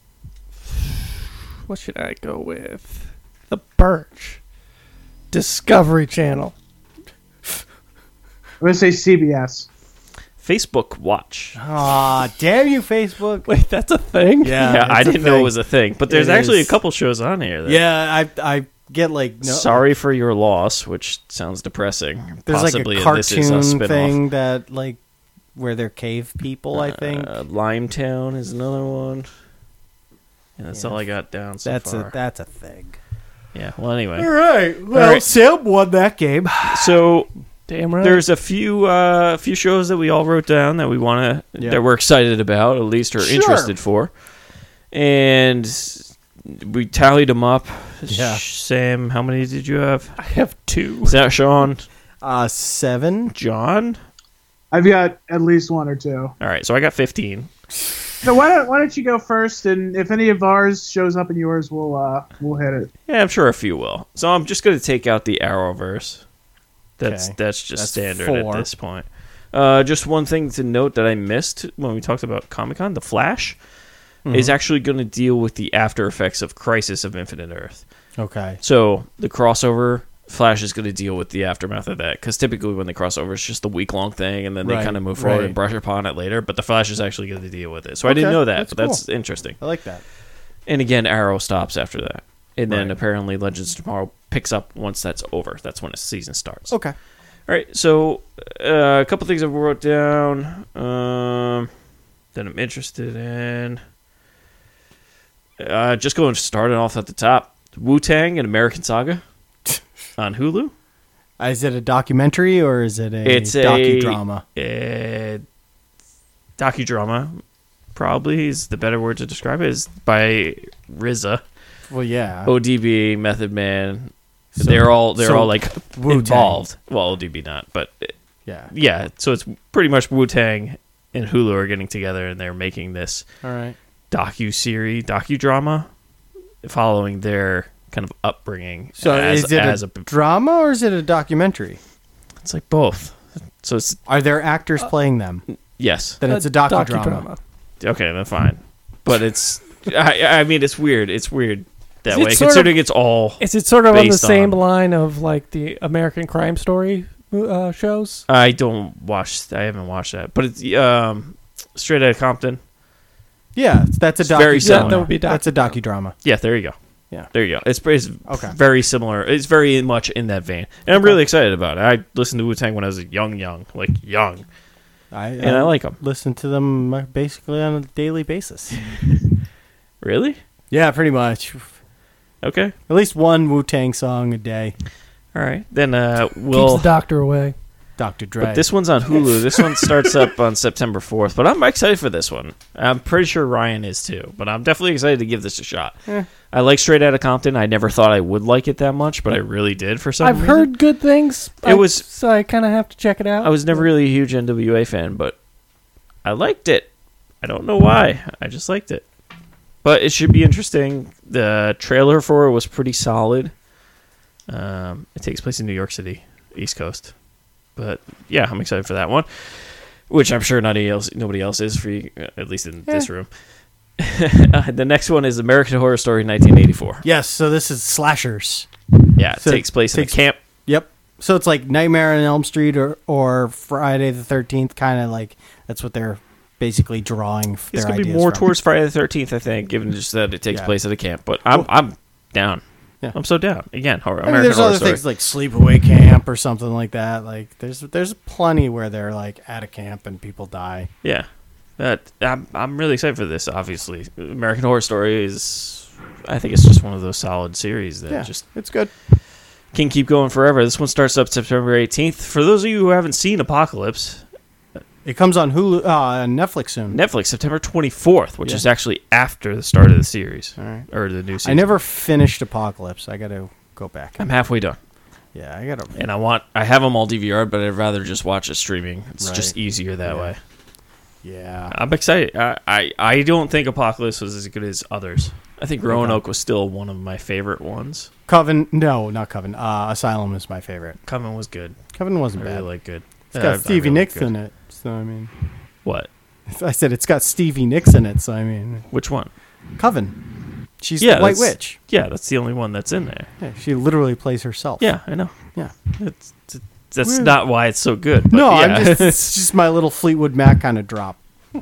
What should I go with? The Birch. Discovery Channel. I'm gonna say C B S. Facebook Watch. Ah, damn you, Facebook. Wait, that's a thing? Yeah, yeah, it's I a didn't know thing. it was a thing, but there's It actually is. a couple shows on here. That, Yeah, I I get like no. Sorry for your loss, which sounds depressing. There's Possibly like a this is cartoon spin-off. thing that like where they're cave people. I think Uh, Limetown is another one. And that's Yeah. all I got down so that's far. a that's a thing. Yeah. Well, anyway, All right. Well, right. Sam won that game. so Damn right. there's a few uh, few shows that we all wrote down that we want to Yeah. that we're excited about, at least or Sure. interested for, and we tallied them up. Yeah. Sam, how many did you have? I have two. Is that Sean? Uh, seven. John? I've got at least one or two. All right, so I got fifteen. So why don't why don't you go first? And if any of ours shows up in yours, we'll uh we'll hit it. Yeah, I'm sure a few will. So I'm just going to take out the Arrowverse. That's Okay. that's just That's standard four. at this point. Uh, just one thing to note that I missed when we talked about Comic Con: The Flash Mm-hmm. is actually going to deal with the after effects of Crisis of Infinite Earth. Okay. So the crossover, Flash is going to deal with the aftermath of that, because typically when they cross over, it's just a week long thing, and then they Right, kind of move forward right. and brush upon it later. But the Flash is actually going to deal with it. So I Okay, didn't know that, that's but that's interesting. I like that. And again, Arrow stops after that, and then Right. apparently Legends of Tomorrow picks up once that's over. That's when the season starts. Okay. All right. So uh, a couple things I wrote down um, that I'm interested in. Uh, just going starting off at the top, Wu-Tang and American Saga on Hulu. Uh, Is it a documentary or is it a It's a docudrama? Uh, docudrama, probably is the better word to describe it. Is by R Z A, Well, yeah. O D B, Method Man. So- they're all they're so all like Wu-Tang. involved. Well, O D B not, but uh, Yeah. yeah. So it's pretty much Wu-Tang and Hulu are getting together, and they're making this All right. docu-series, docudrama, following their kind of upbringing. So as, is it as a, a, drama or is it a documentary? it's like both. So it's Are there actors playing them? yes. Then it's a docudrama. Okay, then fine. But it's, I, I mean, it's weird. It's weird that Is it way, sort of- considering it's all. Is it sort of on the Based same on- line of like the American Crime Story uh, shows? I don't watch. I haven't watched that, but it's um, Straight Outta Compton. Yeah, that's a It's very docudrama. similar. That would be That's a docudrama. docudrama. Yeah, there you go. Yeah. There you go. It's, it's Okay. very similar. It's very much in that vein, and I'm really excited about it. I listened to Wu-Tang when I was young, young, like young, I, and I like them. listen to them uh, basically on a daily basis. Really? Yeah, pretty much. Okay. At least one Wu-Tang song a day. All right. Then uh, Keeps we'll. the doctor away. Doctor Dre. But this one's on Hulu. This one starts up on September fourth, but I'm excited for this one. I'm pretty sure Ryan is too, but I'm definitely excited to give this a shot. Eh. I like Straight Outta Compton. I never thought I would like it that much, but I really did for some I've reason. heard good things. It I- was- so I kind of have to check it out. I was never really a huge N W A fan, but I liked it. I don't know why. I just liked it. But it should be interesting. The trailer for it was pretty solid. Um, it takes place in New York City, East Coast. But yeah, I'm excited for that one, which I'm sure nobody else, nobody else is for you, at least in this room. uh, the next one is American Horror Story nineteen eighty-four. Yes, so this is slashers. Yeah, it So takes place takes- in a camp. Yep. So it's like Nightmare on Elm Street or, or Friday the thirteenth, kind of like that's what they're basically drawing f- It's their going to be ideas more from. towards Friday the thirteenth, I think, given just that it takes Yeah. place at a camp. But I'm I'm down. Yeah. I'm so down. Again, horror, I mean, American there's Horror other Story. things like Sleepaway Camp or something like that. Like there's there's plenty where they're like at a camp and people die. Yeah, but I'm I'm really excited for this. Obviously, American Horror Story is, I think it's just one of those solid series that Yeah, just it's good. can keep going forever. This one starts up September eighteenth. For those of you who haven't seen Apocalypse, It comes on Hulu, uh, Netflix soon. Netflix September twenty-fourth, which Yeah. is actually after the start of the series All right. or the new season. I never finished Apocalypse. I got to go back. I'm halfway done, Yeah, I got to. and I want I have them all D V R'd, but I'd rather just watch it streaming. It's Right. just easier that Yeah. way. Yeah. I'm excited. I, I I don't think Apocalypse was as good as others. I think Roanoke was still one of my favorite ones. Coven. No, not Coven. Uh, Asylum is my favorite. Coven was good. Coven I wasn't really bad. like good. It's got Uh, I Stevie really Nicks good. in it. So I mean, What? I said it's got Stevie Nicks in it. So I mean, Which one? Coven. She's Yeah, the White that's- Witch. Yeah, that's the only one that's in there. Yeah, she literally plays herself. Yeah, I know. Yeah. It's, it's, that's Weird. not why it's so good. But No, yeah. I'm just it's just my little Fleetwood Mac kind of drop.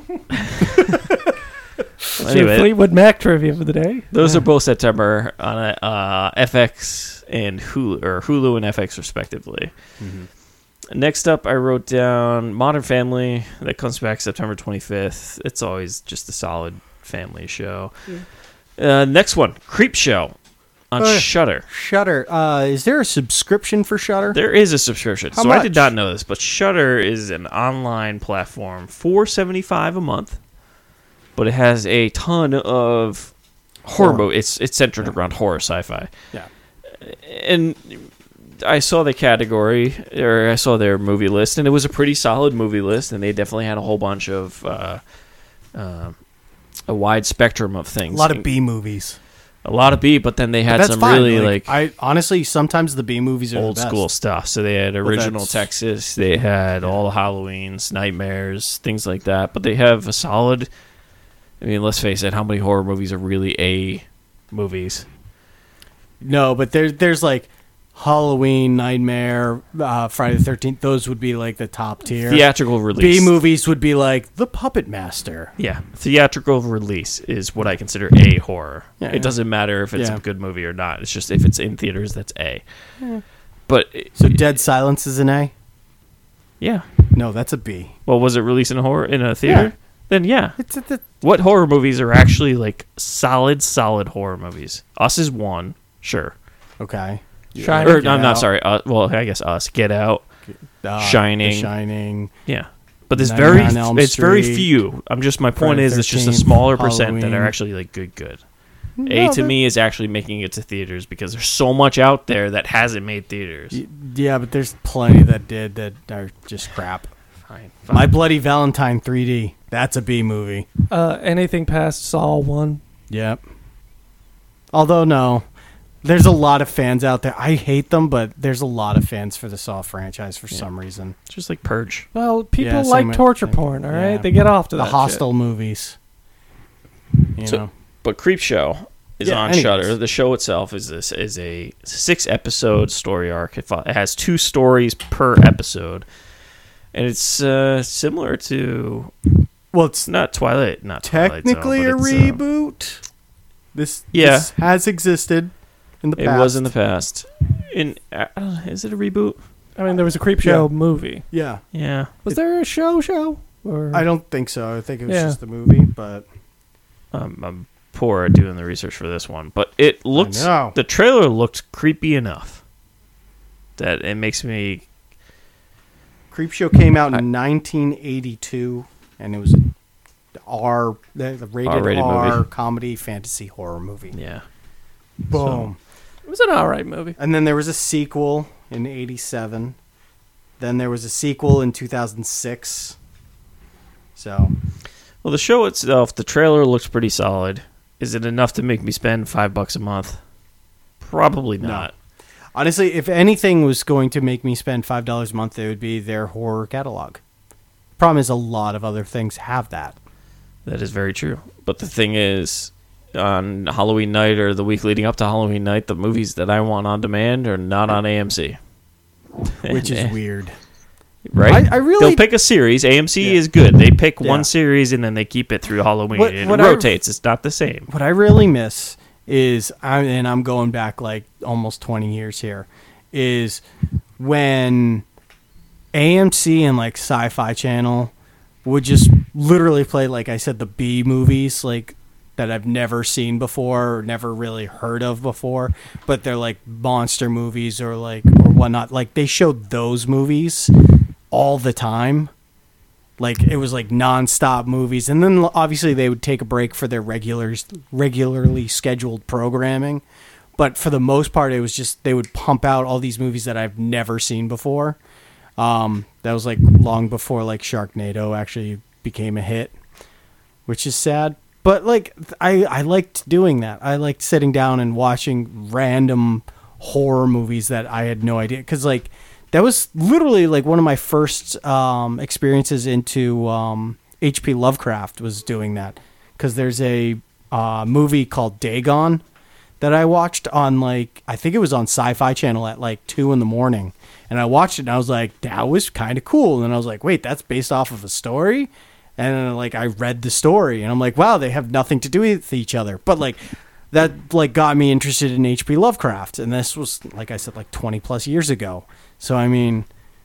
That's your Anyway, Fleetwood Mac trivia for the day. those are both September on uh, F X and Hulu, or Hulu and F X respectively. Next up, I wrote down Modern Family. That comes back September twenty-fifth. It's always just a solid family show. Uh, next one, Creep Show on Oh, yeah. Shudder. Shutter. Uh, is there a subscription for Shutter? There is a subscription. How so I did much? not know this, but Shudder is an online platform, four seventy-five a month, but it has a ton of horror. Horror. Mo- it's it's centered around horror sci-fi. Yeah. And I saw the category, or I saw their movie list, and it was a pretty solid movie list, and they definitely had a whole bunch of uh, uh, a wide spectrum of A things. lot of B movies. a lot of B, but then they had That's some fine. really like, I honestly sometimes the B movies are old the best. school stuff. So they had original that's- Texas, they had all the Halloweens, Nightmares, things like that. But they have a solid. I mean, let's face it. How many horror movies are really A movies? No, but there, there's like Halloween, Nightmare, uh, Friday the thirteenth. Those would be like the top tier. Theatrical release. B movies would be like The Puppet Master. Yeah, theatrical release is what I consider a horror. Yeah, it yeah. doesn't matter if it's Yeah. a good movie or not. It's just if it's in theaters, that's A. But So Dead Silence is an A? yeah, No, that's a B. well, was it released in a horror in a theater? Yeah. Then yeah. It's a, the, What horror movies are actually like solid, solid horror movies? Us is one, sure. okay. Shining. Or Get I'm not Out. sorry. Uh, well, I guess Us, Get Out, Uh, Shining. The Shining. yeah. But there's Nightmare very, on Elm it's very Street, few. I'm just my point Friday is it's just a thirteenth, smaller percent that Halloween. are actually like good, good. A No, to they're- me is actually making it to theaters because there's so much out there that hasn't made theaters. Y- Yeah, but there's plenty that did that are just crap. Fine, fine. My Bloody Valentine three D. That's a B movie. Uh, anything past Saw one. Yep. Although, no. There's a lot of fans out there. I hate them, but there's a lot of fans for the Saw franchise for some reason. just like Purge. Well, people Yeah, same like with- torture porn, all right? yeah. They get off to The that Hostel movies. You So- know. But Creep Show is Yeah, on anyways. Shudder. The show itself is this is a six episode story arc. It, fo- it has two stories per episode, and it's uh, similar to Well, it's it's not Twilight, not Twilight Zone, technically but a it's, uh, reboot. This, Yeah. this has existed in the it past. was in the past. In uh, I don't know, is it a reboot? shit. I mean, there was a Creep Show movie. Yeah. Yeah. Was there a show show? Or I don't think so. I think it was Yeah. just the movie, but Um, I'm poor at doing the research for this one, but it looked know. the trailer looked creepy enough that it makes me Creepshow came out in I- nineteen eighty-two, and it was an R, the the rated R-rated R movie. comedy fantasy horror movie. yeah. Boom. it was an alright movie. And then there was a sequel in eighty-seven. Then there was a sequel in two thousand six. So, Well, the show itself, the trailer looks pretty solid. Is it enough to make me spend five bucks a month? Probably not. honestly, if anything was going to make me spend five dollars a month, it would be their horror catalog. Problem is, a lot of other things have that. That is very true. But the thing is, on Halloween night or the week leading up to Halloween night, the movies that I want on demand are not on A M C. Which is And- weird. Right? I- I really- They'll pick a series. A M C Yeah. is good. They pick Yeah. one series and then they keep it through Halloween. What- it what I- rotates. It's not the same. What I really miss is, I, and I'm going back like almost twenty years here, is when A M C and like Sci-Fi Channel would just literally play, like I said, the B movies, like that I've never seen before or never really heard of before, but they're like monster movies or like or whatnot. Like they showed those movies all the time. Like it was like nonstop movies, and then obviously they would take a break for their regulars regularly scheduled programming. But for the most part, it was just they would pump out all these movies that I've never seen before. Um, that was like long before like Sharknado actually became a hit, which is sad. But like I I liked doing that. I liked sitting down and watching random horror movies that I had no idea, because like. That was literally like one of my first um, experiences into um, H P Lovecraft was doing that, because there's a uh, movie called Dagon that I watched on like I think it was on Sci-Fi Channel at like two in the morning, and I watched it and I was like, that was kind of cool, and I was like, wait, that's based off of a story, and then like I read the story and I'm like, wow, they have nothing to do with each other, but like that like got me interested in H P Lovecraft, and this was like I said like twenty plus years ago. So I mean,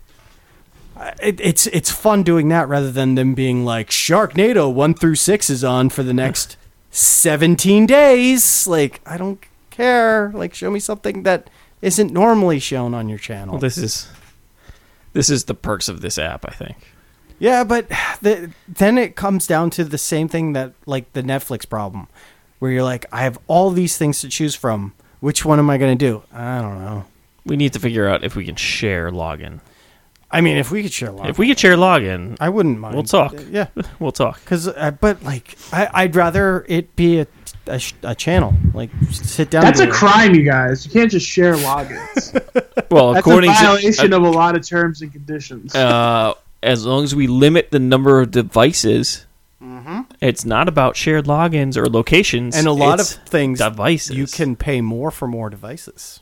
it, it's it's fun doing that rather than them being like Sharknado one through six is on for the next seventeen days. Like I don't care. Like show me something that isn't normally shown on your channel. Well, this is this is the perks of this app, I think. Yeah, but the, then it comes down to the same thing that like the Netflix problem, where you're like, I have all these things to choose from. Which one am I going to do? I don't know. We need to figure out if we can share login. I mean, if we could share login, If we could share login, I wouldn't mind. we'll talk. Yeah, We'll talk. because uh, but like I, I'd rather it be a, a, sh- a channel. Like sit down. That's a and- crime, you guys. You can't just share logins. Well, That's according a violation to of a lot of terms and conditions. uh, as long as we limit the number of devices Mm-hmm. It's not about shared logins or locations. And a lot it's of things, devices. you can pay more for more devices.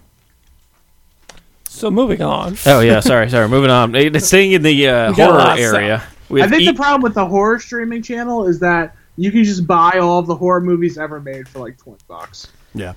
So moving on. Oh yeah, sorry, sorry. Moving on. It's staying in the uh, We got a horror lot of area. We I have think E- the problem with the horror streaming channel is that you can just buy all of the horror movies ever made for like twenty bucks. Yeah.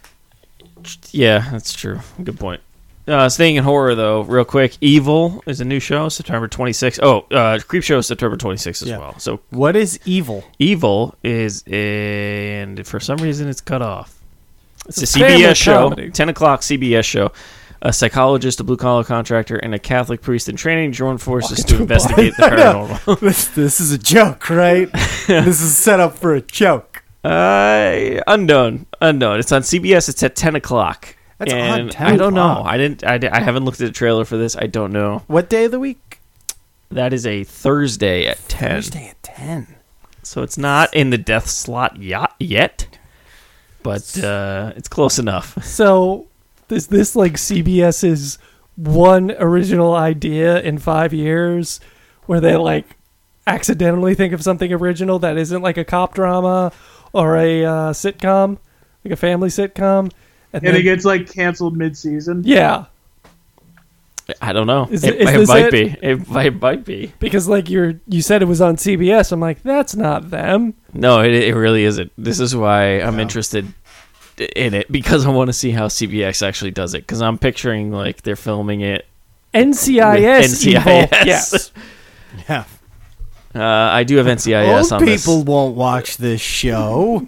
Yeah, that's true. Good point. Uh, staying in horror, though, real quick. Evil is a new show, September twenty-sixth. Oh, uh, Creepshow is September twenty-sixth as Yeah. well. So What is evil? Evil is, and for some reason it's cut off. It's, It's a a family C B S show, comedy. ten o'clock C B S show. A psychologist, a blue-collar contractor, and a Catholic priest in training join forces to investigate the paranormal. this, this is a joke, right? This is set up for a joke. Uh, unknown, unknown. It's on C B S. It's at ten o'clock. That's and odd, ten I don't know. o'clock. I didn't. I, di- I haven't looked at the trailer for this. I don't know. What day of the week? That is a Thursday at ten. Thursday at ten. So it's not in the death slot yet, yet but uh, it's close enough. So is this like CBS's one original idea in five years where they like accidentally think of something original that isn't like a cop drama or a uh, sitcom, like a family sitcom? And, And then, it gets like canceled mid-season. yeah, I don't know. Is it it- is it this might it? be. It, might- might be. because like you're you said it was on C B S. I'm like, that's not them. No, it, it really isn't. This is why I'm interested in it, because I want to see how C B S actually does it. Because I'm picturing like they're filming it. N C I S With N C I S. evil. Yes. Yeah. Uh, I do have N C I S Old on this. people won't watch this show.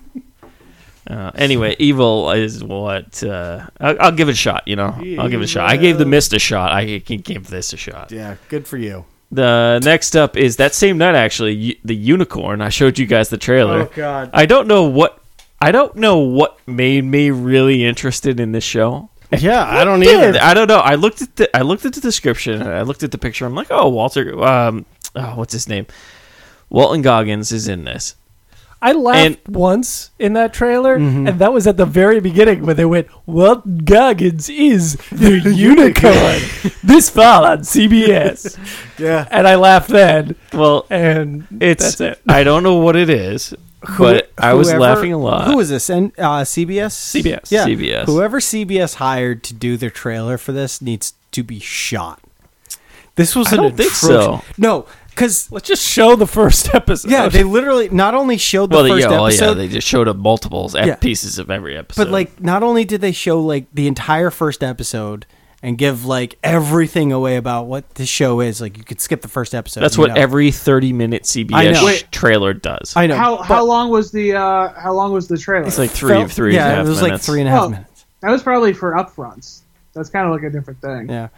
Uh, anyway, Evil is what uh, I'll, I'll give it a shot. You know, I'll give it a shot. I gave The Mist a shot. I can give this a shot. Yeah, good for you. The next up is that same night, actually, U- the Unicorn. I showed you guys the trailer. Oh, God. I don't know what I don't know what made me really interested in this show. Yeah, I don't Yeah, either. I don't know. I looked at the I looked at the description and I looked at the picture. I'm like, oh, Walter. Um, oh, what's his name? Walton Goggins is in this. I laughed And- once in that trailer, and that was at the very beginning when they went, "Well, Goggins is the unicorn this fall on C B S," Yeah. and I laughed then, Well, and it's that's it. I don't know what it is, but I was Whoever- laughing a lot. Who was this? N- uh, C B S? C B S. Yeah. C B S. Whoever C B S hired to do their trailer for this needs to be shot. This was I an don't think atrocious- so. No, because Let's just show the first episode. yeah, they literally not only showed the well, they, first yeah, well, episode, yeah, they just showed up multiples ep- Yeah. pieces of every episode. but like not only did they show like the entire first episode and give like everything away about what the show is, like you could skip the first episode. that's you what know. every thirty minute C B S I know. sh- Wait. trailer does. I know. How but how long was the uh, how long was the trailer? It's like three, felt- three yeah, and a half it was minutes. like three and a half Oh. minutes. That was probably for upfronts. That's kind of like a different thing. Yeah.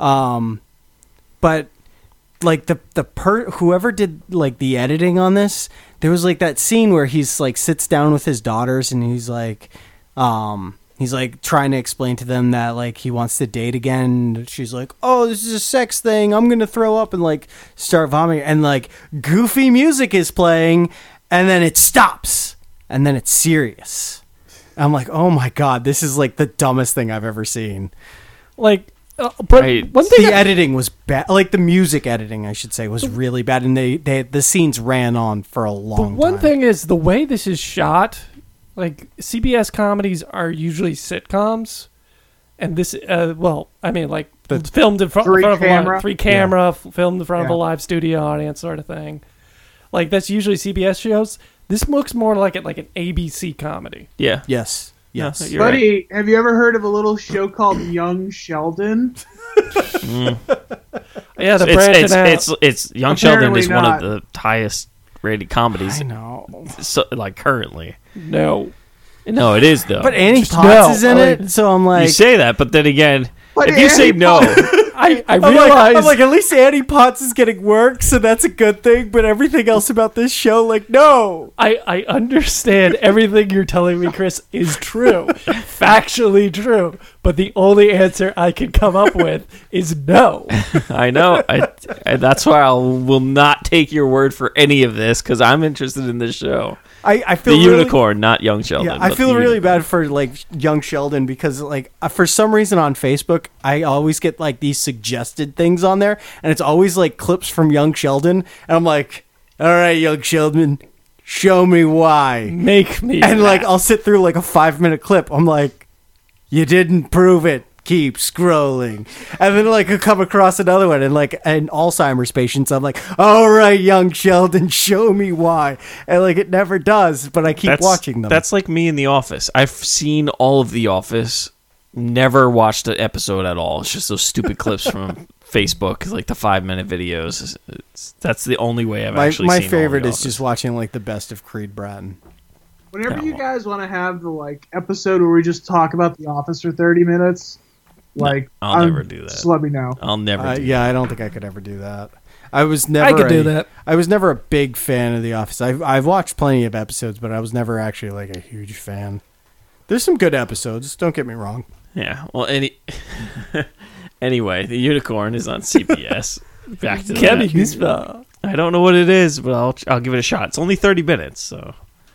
Um, but like the the per whoever did like the editing on this, there was like that scene where he's like sits down with his daughters and he's like, um, he's like trying to explain to them that like he wants to date again. She's like, "Oh, this is a sex thing. I'm gonna throw up and like start vomiting." And like goofy music is playing, and then it stops, and then it's serious. I'm like, "Oh my god, this is like the dumbest thing I've ever seen." like, uh, but Right. one thing. The I- editing was bad. Like the music editing, I should say, was really bad, and they, they the scenes ran on for a but long one time. thing is the way this is shot. Like C B S comedies are usually sitcoms, and this, uh, well, I mean, like The- filmed in front, Three front of a camera? live, three camera, f- filmed in front of a Yeah. live studio audience, sort of thing. Like that's usually C B S shows. This looks more like it like an A B C comedy. Yeah. Yes, yes. No, you're right. Buddy, have you ever heard of a little show called Young Sheldon? Yeah, the It's, branching it's, out. it's, it's Young Sheldon Apparently is one not. of the highest rated comedies, I know, so, like currently. no. No, it is though. but Annie Just Potts no. is in I it, mean, so I'm you like, say that, but then again, But if you say Annie no, I, I I'm like, realize I'm like, at least Annie Potts is getting work, so that's a good thing. But everything else about this show, like, no. I, I understand everything you're telling me, Chris, is true. Factually true. But the only answer I can come up with is no. I know. I, I, that's why I will not take your word for any of this because I'm interested in this show. I, I The feel really, unicorn, not Young Sheldon. Yeah, I but feel the really unicorn. bad for like young Sheldon because like uh, for some reason on Facebook I always get like these suggested things on there and it's always like clips from young Sheldon and I'm like, all right, young Sheldon, show me why. Make me. And like, laugh. I'll sit through like a five minute clip. I'm like, you didn't prove it. Keep scrolling. And then like I come across another one and like an Alzheimer's patient. I'm like, all right, young Sheldon, show me why. And like it never does, but I keep that's, watching them. That's like me in The Office. I've seen all of The Office, never watched an episode at all. It's just those stupid clips from Facebook, like the five minute videos. It's, that's the only way I've my actually my seen all favorite of The is just Office. watching like the best of Creed Bratton. Whenever Yeah, you well- guys want to have the like episode where we just talk about The Office for thirty minutes, like I'll um, never do that. Just let me know. I'll never Uh, do yeah, I don't think I could ever do that. I was never. I could a- do that. I was never a big fan of The Office. I've I've watched plenty of episodes, but I was never actually like a huge fan. There's some good episodes. Don't get me wrong. Yeah. Well, any anyway, the unicorn is on C B S. Back to Kevin that. Gizmo. I don't know what it is, but I'll I'll give it a shot. It's only thirty minutes, so.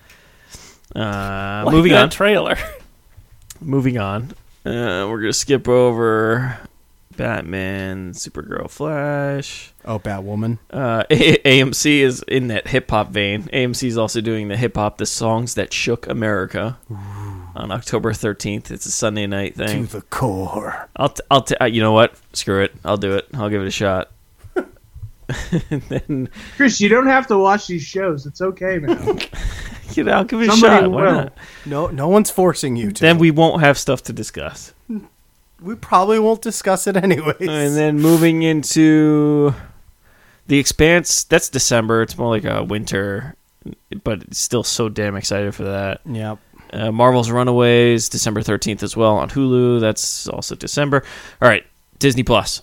Uh, Like moving that on. trailer. Moving on. Uh, we're gonna skip over Batman, Supergirl, Flash. Oh, Batwoman. Uh, A- AMC is in that hip hop vein. A M C is also doing the hip hop, the songs that shook America, on October thirteenth. It's a Sunday night To thing. the core. I'll, t- I'll, t- uh, you know what? Screw it. I'll do it. I'll give it a shot. And then, Chris, you don't have to watch these shows. It's okay, man. you know, I'll give it a Somebody shot. Why will. not? No, no one's forcing you to. Then we won't have stuff to discuss. we probably won't discuss it anyways. And then moving into The Expanse, that's December. It's more like a winter, but it's still so damn excited for that. Yep. Uh, Marvel's Runaways, December thirteenth as well on Hulu. That's also December. All right, Disney Plus.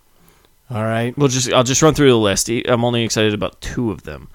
All right. We'll just I'll just run through the list. I'm only excited about two of them,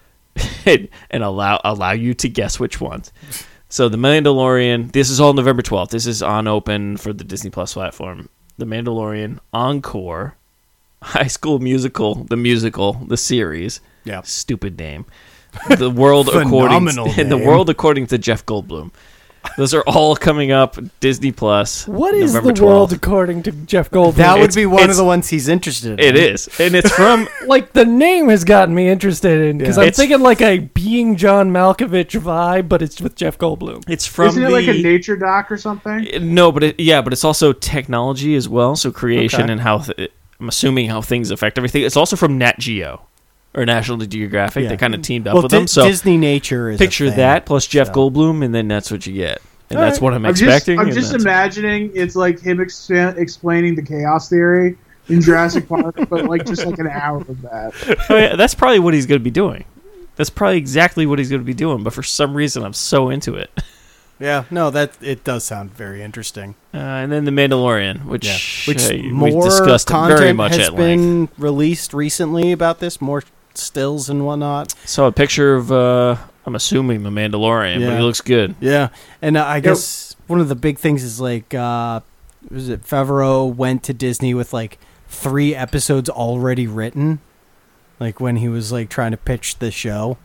and, and allow allow you to guess which ones. So The Mandalorian. This is all November twelfth. This is on open for the Disney Plus platform. The Mandalorian, Encore, High School Musical, the musical, the series. Yep. Stupid name. The world according Phenomenal to, the name. world according to Jeff Goldblum. Those are all coming up. Disney Plus. What is November the world twelfth. according to Jeff Goldblum? That would It's- be one of it's- the ones he's interested in. It is, and it's from like the name has gotten me interested in because Yeah. I'm It's- thinking like a Being John Malkovich vibe, but it's with Jeff Goldblum. it's from Isn't it the like a nature doc or something? no, but it, yeah, but it's also technology as well. So creation Okay. and how th- I'm assuming how things affect everything. It's also from Nat Geo or National Geographic. Yeah. They kind of teamed up Well, with Di- them. So Disney Nature is a picture thing, that plus Jeff so. Goldblum, and then that's what you get. And All that's right. what I'm, I'm just, expecting. I'm and just that's- imagining it's like him expa- explaining the chaos theory in Jurassic Park, but like just like an hour of that. Oh, yeah, that's probably what he's going to be doing. That's probably exactly what he's going to be doing. But for some reason, I'm so into it. Yeah, no, that it does sound very interesting. Uh, and then The Mandalorian, which, Yeah, which uh, we've more discussed content very much has at length. been released recently about this. More stills and whatnot. Saw a picture of, uh, I'm assuming The Mandalorian, but Yeah. he looks good. Yeah, and uh, I guess one of the big things is like, uh, was it Favreau went to Disney with like three episodes already written, like when he was like trying to pitch the show.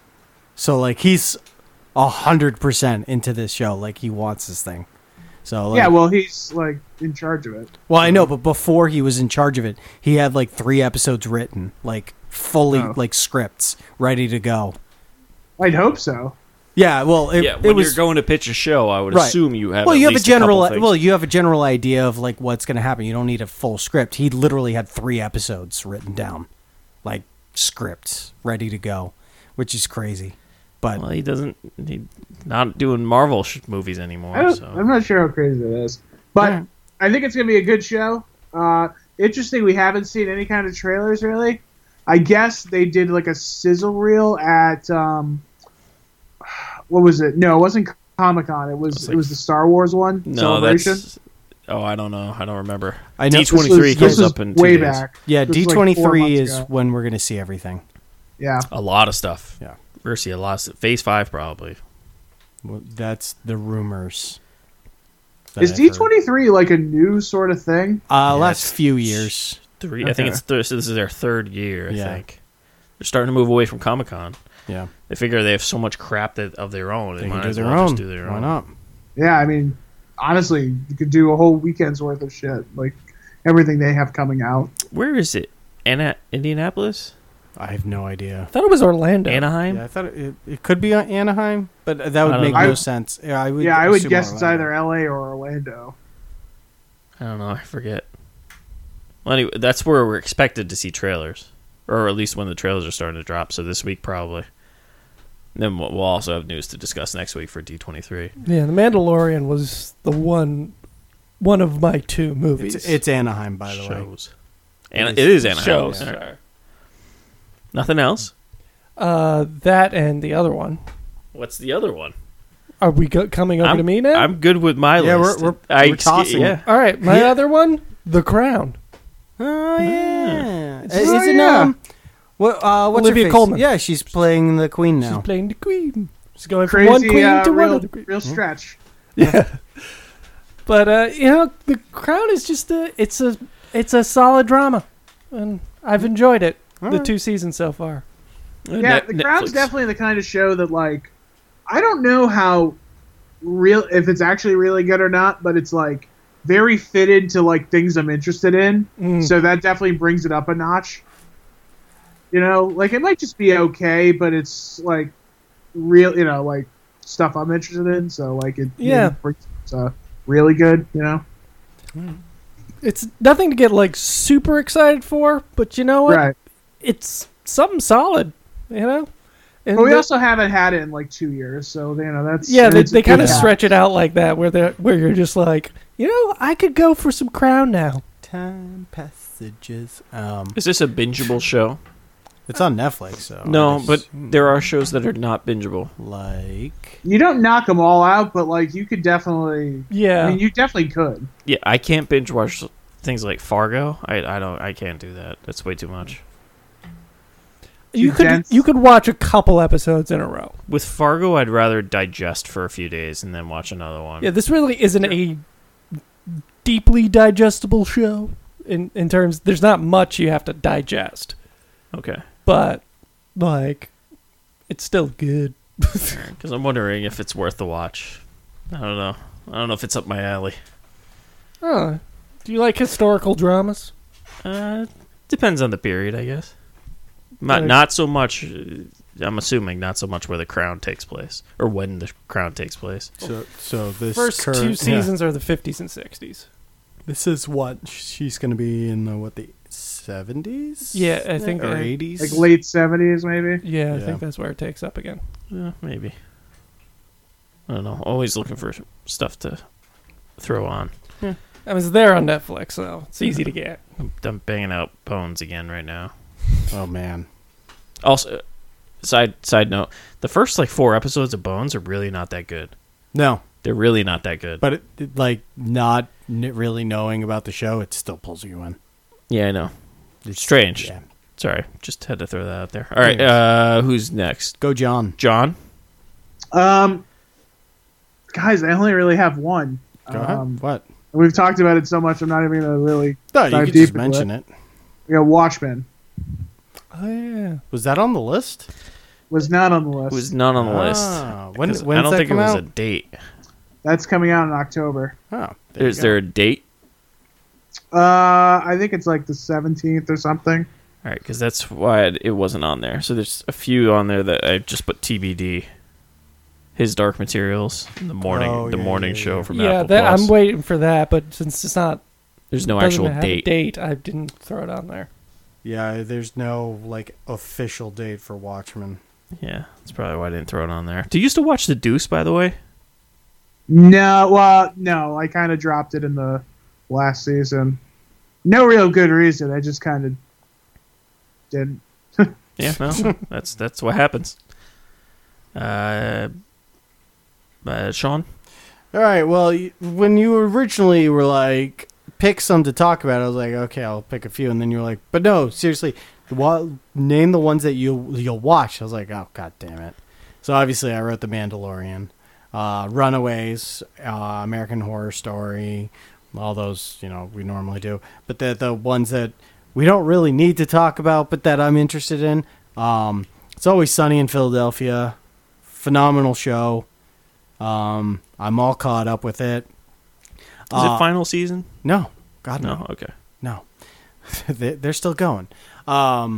So like he's a hundred percent into this show. Like he wants this thing. So like, Yeah, well, he's like in charge of it. well, I know, but before he was in charge of it, he had like three episodes written, like fully Oh. like scripts ready to go. I'd hope so. Yeah, well, it, yeah, it when was you're going to pitch a show, I would Right. assume you have. well, at you have a least general couple things. well, you have a general idea of like what's going to happen. You don't need a full script. He literally had three episodes written down, like scripts ready to go, which is crazy. But Well, he doesn't. He's not doing Marvel sh- movies anymore. I don't, So I'm not sure how crazy that is, but Yeah. I think it's gonna be a good show. Uh, interesting. We haven't seen any kind of trailers really. I guess they did like a sizzle reel at um, what was it? No, it wasn't Comic Con. It was It's it like- was the Star Wars one. no, Celebration. that's. Oh, I don't know. I don't remember. I know- D This twenty This three was- comes this was up in two way days. back. yeah, This D was like twenty four three months is ago. when we're going to see everything. Yeah. A lot of stuff. Yeah. We're gonna see a lot of stuff. Phase five probably. Well, that's the rumors. that Is I've D heard. twenty three like a new sort of thing? Uh, Yeah, last it's- few years. Three. I think Okay. it's th- this is their third year. I Yeah. think they're starting to move away from Comic Con. Yeah, They figure they have so much crap that of their own. They, they might can do as their well own. Just do their Why own. not? Yeah, I mean, honestly, you could do a whole weekend's worth of shit. Like everything they have coming out. Where is it? Anna- Indianapolis. I have no idea. I thought it was Orlando. Anaheim? Yeah, I thought it, it could be Anaheim, but that would I don't make know. no I- sense. Yeah, I would. Yeah, I would assume guess it's Orlando. either L A or Orlando. I don't know. I forget. Well, anyway, that's where we're expected to see trailers, or at least when the trailers are starting to drop. So this week probably. And then we'll we'll also have news to discuss next week for D twenty-three. Yeah, The Mandalorian was the one, one of my two movies. It's, it's Anaheim, by the way. Shows. And It it is is Anaheim. shows. All right. Nothing else. Uh, that and the other one. What's the other one? Are we go- coming over I'm, to me now? I'm good with my Yeah, list. we're- we're- I, we're tossing Yeah. All right, my Yeah. other one, The Crown. Oh yeah, It's- is oh, it yeah. um? What uh? What's Olivia her face? Colman. Yeah, she's playing the queen now. She's playing the queen. She's going from Crazy, one queen uh, to one real, other queen. real stretch. Yeah. But uh, you know, The Crown is just a it's a it's a solid drama, and I've enjoyed it. All the right. two seasons so far. Uh, Yeah, Net- The Crown's Netflix. definitely the kind of show that, like, I don't know how real, if it's actually really good or not, but it's like very fitted to like things I'm interested in. Mm. So that definitely brings it up a notch. You know, like it might just be okay, but it's like real, you know, like stuff I'm interested in. So like it, Yeah. it brings it's, uh, really good. You know, It's nothing to get like super excited for, but you know what? right? It's something solid. You know. And But we the- also haven't had it in like two years, so you know that's yeah, they it's- they kind of yeah. stretch it out like that, where they where you're just like, you know, I could go for some Crown now. Time passages. Um, Is this a bingeable show? it's on Netflix, so No, I but assume, there are shows that are not bingeable. like You don't knock them all out, but like you could definitely. Yeah. I mean, you definitely could. Yeah, I can't binge watch things like Fargo. I I don't. I can't do that. That's way too much. you too could dense. you could watch a couple episodes in a row. With Fargo, I'd rather digest for a few days and then watch another one. Yeah, this really isn't a deeply digestible show in in terms. There's not much you have to digest, Okay. but like, it's still good. Because I'm wondering if it's worth the watch. I don't know. I don't know if it's up my alley. Oh, do you like historical dramas? Uh, depends on the period, I guess. Not Like- not so much. uh, I'm assuming not so much where the crown takes place or when the crown takes place. so. So this First current, two yeah. seasons are the fifties and sixties. This is what she's going to be in the what the seventies? Yeah, I think or I- eighties. Like late seventies, maybe. Yeah, I Yeah. think that's where it takes up again. Yeah, maybe. I don't know. Always looking for stuff to throw on. I was there on Netflix, so it's easy to get. I'm, I'm banging out Bones again right now. Oh man. Also, side side note, the first like four episodes of Bones are really not that good. No, They're really not that good. but it, it, like not n- really knowing about the show, it still pulls you in. Yeah, I know. It's Strange. Yeah. Sorry, just had to throw that out there. All right, Anyways. uh, who's next? Go, John. John? Um, guys, I only really have one. Go um, ahead. What? We've talked about it so much, I'm not even gonna really. No, you dive could deep just into mention it. Yeah, Watchmen Oh yeah. Was that on the list? was not on the list. Was not on the list. Ah, when 'Cause when's I don't that think it come was out? a date. That's coming out in October. Oh, there Is you there go. a date? Uh, I think it's like the seventeenth or something. All right, because that's why it it wasn't on there. So there's a few on there that I just put T B D. His Dark Materials, the morning, Oh, the yeah, morning yeah, show yeah. from Yeah, Apple that, Plus. I'm waiting for that, but since it's not There's no doesn't actual have date. a date, I didn't throw it on there. Yeah, there's no like official date for Watchmen. Yeah, that's probably why I didn't throw it on there. Do you used to watch The Deuce, by the way? No, well, no, I kind of dropped it in the last season. No real good reason. I just kind of didn't. Yeah, no, that's that's what happens. Uh, uh, Sean, All right. Well, y- when you originally were like pick some to talk about, I was like, okay, I'll pick a few, and then you were like, but no, seriously, what? Name the ones that you you'll watch. I was like, oh god damn it. So obviously, I wrote The Mandalorian, uh, Runaways, uh, American Horror Story, all those you know we normally do, but the the ones that we don't really need to talk about, but that I'm interested in. Um, It's Always Sunny in Philadelphia. Phenomenal show. Um, I'm all caught up with it. is Uh, it final season? No, God no, No, okay. no. They- They're still going. Um,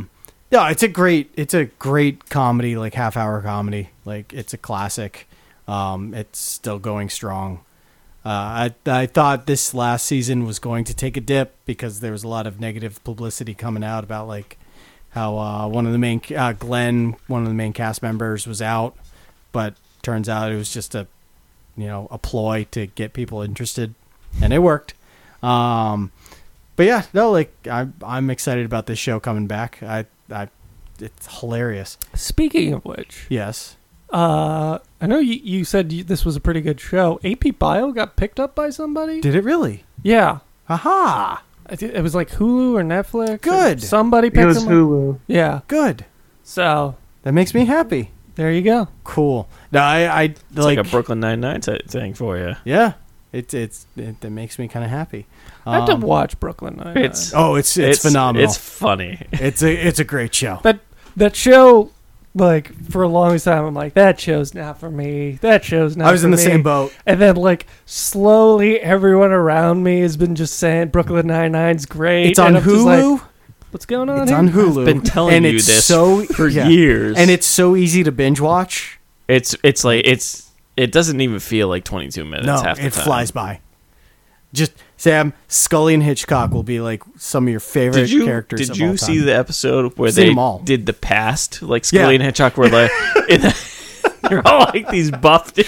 No, it's a great, it's a great comedy, like half hour comedy. Like it's a classic. Um, it's still going strong. Uh, I I thought this last season was going to take a dip because there was a lot of negative publicity coming out about like how uh, one of the main uh, Glenn, one of the main cast members, was out, but turns out it was just a you know a ploy to get people interested, and it worked. Um, but yeah, no, like I'm I'm excited about this show coming back. I I it's hilarious. Speaking of which, Yes. uh, I know you, you said you, this was a pretty good show. A P Bio got picked up by somebody? Did it really? Yeah. Aha! I thi- It was like Hulu or Netflix. or Good. somebody picked It was them up. Hulu. Yeah. Good. So, That makes me happy. there you go. Cool. No, I, I It's like, like, a Brooklyn Nine-Nine type thing for you. yeah. It it's it, it makes me kind of happy. I have to Um, watch Brooklyn Nine-Nine. It's Oh, it's it's, phenomenal. It's funny. It's a it's a great show. That that show, like, for a longest time, I'm like, that show's not for me. That show's not I was for in the me. same boat. And then, like, slowly everyone around me has been just saying Brooklyn Nine-Nine's great. It's on and I'm just like, Hulu. what's going on It's here? on Hulu. I've been telling and you it's this so, for yeah. years. And it's so easy to binge watch. it's it's like it's it doesn't even feel like twenty-two minutes. No, half the it time. flies by. Just Sam, Scully and Hitchcock will be like some of your favorite Did you characters. did of you all see time. the episode where Seen they them all. did the past? Like Scully Yeah. and Hitchcock were like, in the, they're all like these buffed.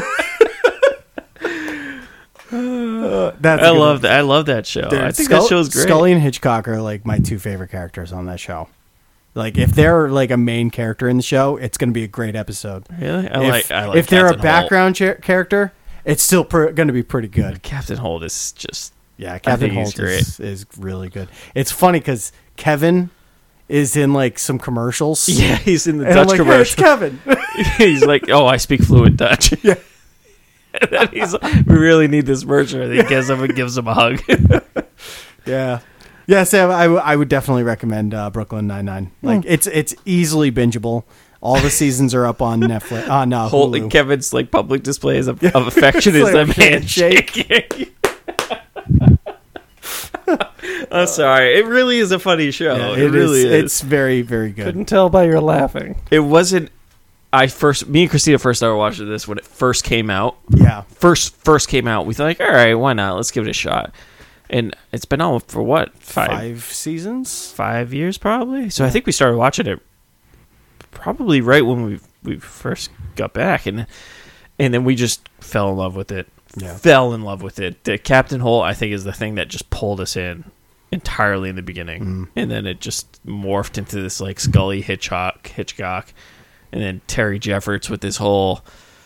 Uh, that's a I good love one. that. I love that show. Dude, I think Scull- that show's great. Scully and Hitchcock are like my two favorite characters on that show. Like if they're like a main character in the show, it's going to be a great episode. Really? I if, like. I like if they're Captain a background cha- character, it's still pr- going to be pretty good. Holt. Captain Holt is just. Yeah, Captain think he's Holt is, is really good. It's funny because Kevin is in like some commercials. Yeah, he's in the and I'm Dutch like, "Hey, it's commercial. Kevin. He's like, "Oh, I speak fluent Dutch." Yeah. And then he's like, "We really need this merchant." And he gets him and gives him a hug. Yeah. Yeah, Sam, I, w- I would definitely recommend uh, Brooklyn Nine-Nine. Like, it's it's easily bingeable. All the seasons are up on Netflix. Uh, no, Holt Hulu. and Kevin's like public displays of, of affection is It's them like a handshake. handshake. I'm sorry. It really is a funny show. Yeah, it, really is. It's very, very good. Couldn't tell by your laughing. It wasn't. I first, me and Christina first started watching this when it first came out. Yeah. First, first came out. We thought, like, all right, why not? Let's give it a shot. And it's been on for what five Five seasons? five years probably. So I think we started watching it probably right when we we first got back, and and then we just fell in love with it. Yeah. Fell in love with it. The Captain Holt, I think, is the thing that just pulled us in entirely in the beginning, Mm. and then it just morphed into this like Scully Hitchcock, Hitchcock, and then Terry Jeffords with this whole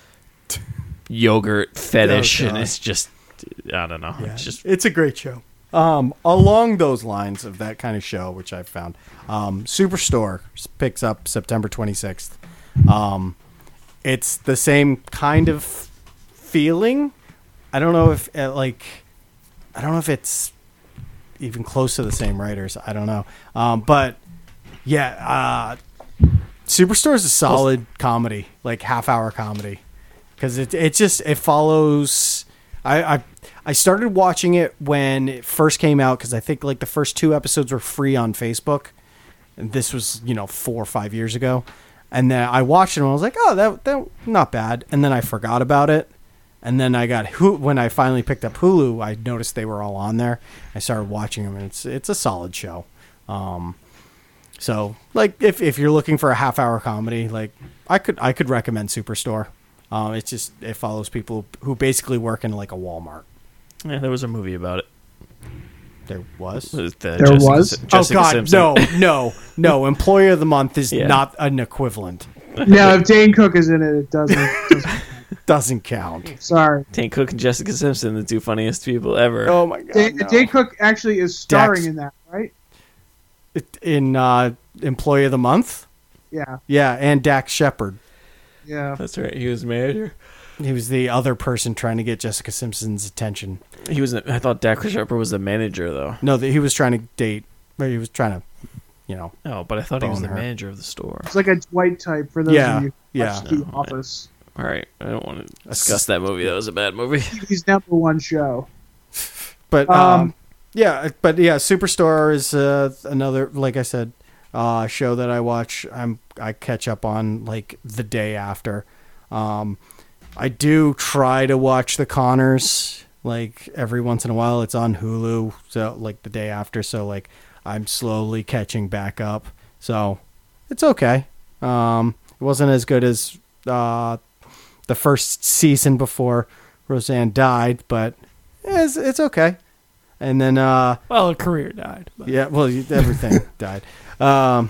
yogurt fetish, Oh, and God. it's just I don't know. Yeah, It's just it's a great show. Um, along those lines of that kind of show, which I've found, um, Superstore picks up September twenty-sixth. Um, it's the same kind of feeling. I don't know if uh, like, I don't know if it's even close to the same writers. I don't know. Um, but yeah, uh, Superstore is a solid comedy, like half hour comedy, because it it just it follows. I, I I started watching it when it first came out because I think like the first two episodes were free on Facebook, and this was you know four or five years ago, and then I watched it and I was like, oh that that not bad, and then I forgot about it, and then I got Hulu, when I finally picked up Hulu, I noticed they were all on there. I started watching them and it's it's a solid show. Um, so like if if you're looking for a half hour comedy, like I could I could recommend Superstore. Um, it's just it follows people who basically work in like a Walmart. yeah. There was a movie about it. There was. It was the There Jessica, was? Jessica oh God, Simpson. no, no, no! Employee of the month is Yeah. not an equivalent. Now, if Dane Cook is in it, it doesn't. doesn't Doesn't count. sorry. Tank Cook and Jessica Simpson, the two funniest people ever. Oh my God! Dane, no. Dane Cook actually is starring Dax. in that, right? It- in uh, Employee of the month. Yeah. Yeah, and Dax Shepard. Yeah. That's right. He was manager. He was the other person trying to get Jessica Simpson's attention. He was. I thought Dak Shepard was the manager, though. No, that he was trying to date. Or he was trying to, you know. Oh, but I thought he was Bone the her. manager of the store. It's like a Dwight type for those Yeah, of you who yeah. watch The No, I- Office. All right, I don't want to discuss that movie. That was a bad movie. He's number one show. But um, Um, yeah, but yeah, Superstore is uh, another. Like I said, uh, show that I watch. I'm I catch up on like the day after. Um, I do try to watch The Connors like every once in a while. It's on Hulu, so like the day after. So like I'm slowly catching back up. So it's okay. Um, it wasn't as good as uh, the first season before Roseanne died, but it's, it's okay. And then, uh, well, a career died. But. Yeah, well, everything died. Um,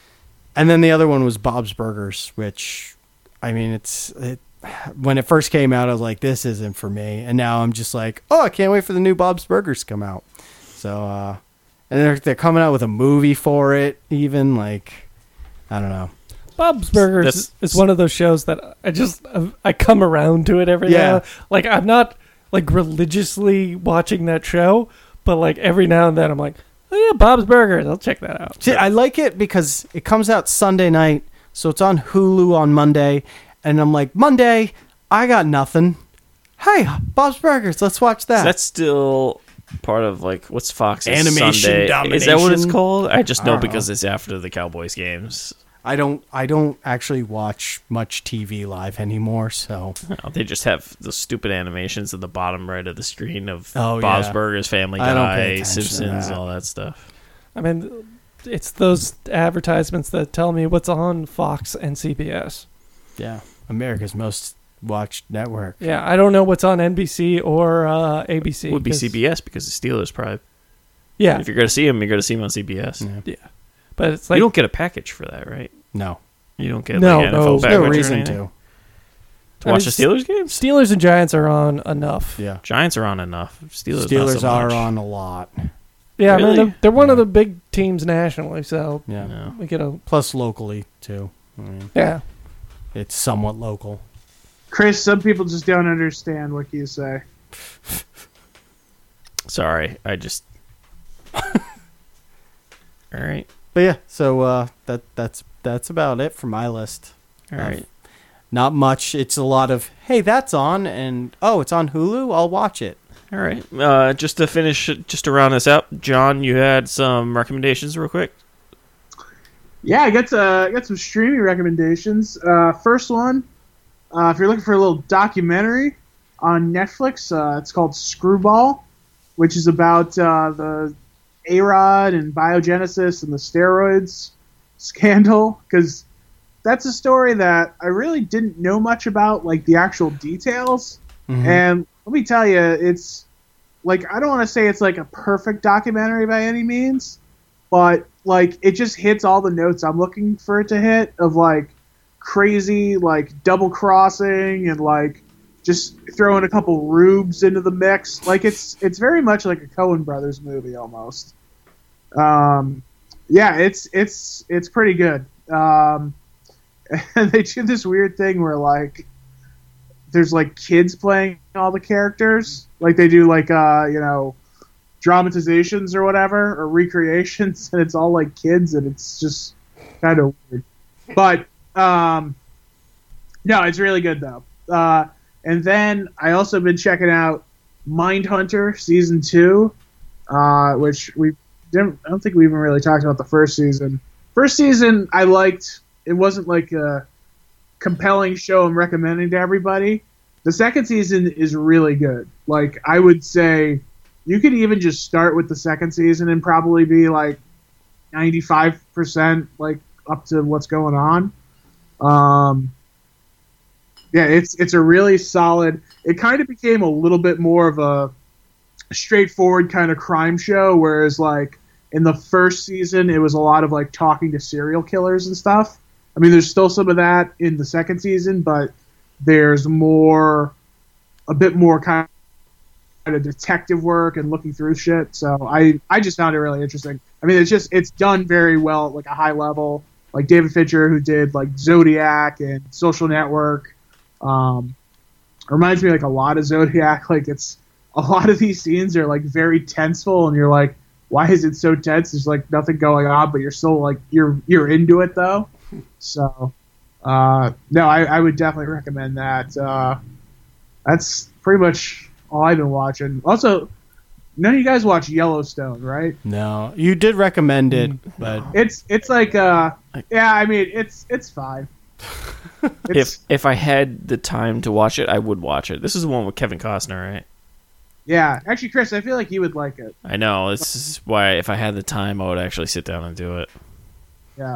and then the other one was Bob's Burgers, which, I mean, it's it, when it first came out, I was like, this isn't for me. And now I'm just like, oh, I can't wait for the new Bob's Burgers to come out. So, uh, and they're, they're coming out with a movie for it, even. Like, I don't know. Bob's Burgers That's, is one of those shows that I just, I come around to it every Yeah. now. Like, I'm not, like, religiously watching that show, but, like, every now and then I'm like, oh, yeah, Bob's Burgers. I'll check that out. See, I like it because it comes out Sunday night, so it's on Hulu on Monday, and I'm like, Monday, I got nothing. Hey, Bob's Burgers, let's watch that. So that's still part of like what's Fox's Animation Sunday? domination. Is that what it's called? I just I know don't because know. it's after the Cowboys games. I don't I don't actually watch much T V live anymore, so Oh, they just have the stupid animations at the bottom right of the screen of Oh, Bob's yeah. Burgers, Family I don't pay Guy, attention to Simpsons, that. all that stuff. I mean, it's those advertisements that tell me what's on Fox and C B S. yeah, America's most watched network. Yeah, I don't know what's on N B C or uh, A B C. It would be 'cause- C B S because the Steelers probably. Yeah, If you're going to see them, you're going to see them on C B S. Yeah. yeah, but it's like you don't get a package for that, right? No, You don't get No, like an N F L no, there's package no or reason anything? to. To watch I the mean, Steelers games? Steelers and Giants are on enough. Yeah, Giants are on enough. Steelers, not Steelers so are much. on a lot. Yeah, I Really? mean they're, they're one of Yeah. the big teams nationally, so Yeah, No. we get a plus locally too. I mean, yeah. it's somewhat local. Chris, some people just don't understand what you say. Sorry, I just. All right, But yeah, so uh, that that's that's about it for my list. all right. Not much. It's a lot of hey, that's on, and oh, it's on Hulu. I'll watch it. All right. Uh, just to finish, just to round this up, John, you had some recommendations real quick? Yeah, I got uh, got some streaming recommendations. Uh, first one, uh, if you're looking for a little documentary on Netflix, uh, it's called Screwball, which is about uh, the A-Rod and biogenesis and the steroids scandal. Because that's a story that I really didn't know much about, like the actual details. Mhm. And let me tell you, it's like I don't want to say it's like a perfect documentary by any means, but like it just hits all the notes I'm looking for it to hit of like crazy like double crossing and like just throwing a couple rubes into the mix. Like it's it's very much like a Coen Brothers movie almost. Um, yeah, it's it's it's pretty good. Um, and they do this weird thing where like there's like kids playing all the characters. Like they do like uh, you know, dramatizations or whatever or recreations, and it's all like kids, and it's just kind of weird. But um, no, it's really good though. Uh, and then I also been checking out Mindhunter season two, uh, which we didn't. I don't think we even really talked about the first season. First season I liked. It wasn't like a compelling show I'm recommending to everybody. The second season is really good. Like I would say, you could even just start with the second season and probably be like ninety-five percent like up to what's going on. Um, yeah, it's it's a really solid. It kind of became a little bit more of a straightforward kind of crime show, whereas like in the first season it was a lot of like talking to serial killers and stuff. I mean, there's still some of that in the second season, but there's more, a bit more kind of detective work and looking through shit. So I, I just found it really interesting. I mean, it's just, it's done very well at like a high level. Like David Fincher, who did like Zodiac and Social Network, um, reminds me like a lot of Zodiac. Like it's, a lot of these scenes are like very tenseful, and you're like, why is it so tense? There's like nothing going on, but you're still like, you're, you're into it though. So, uh, no, I, I would definitely recommend that. Uh, that's pretty much all I've been watching. Also, None of you guys watch Yellowstone, right? No, you did recommend it, but It's it's like uh yeah, I mean it's it's fine. If It's, if I had the time to watch it, I would watch it. This is the one with Kevin Costner, right? yeah, actually, Chris, I feel like you would like it. I know. This is why if I had the time, I would actually sit down and do it. Yeah.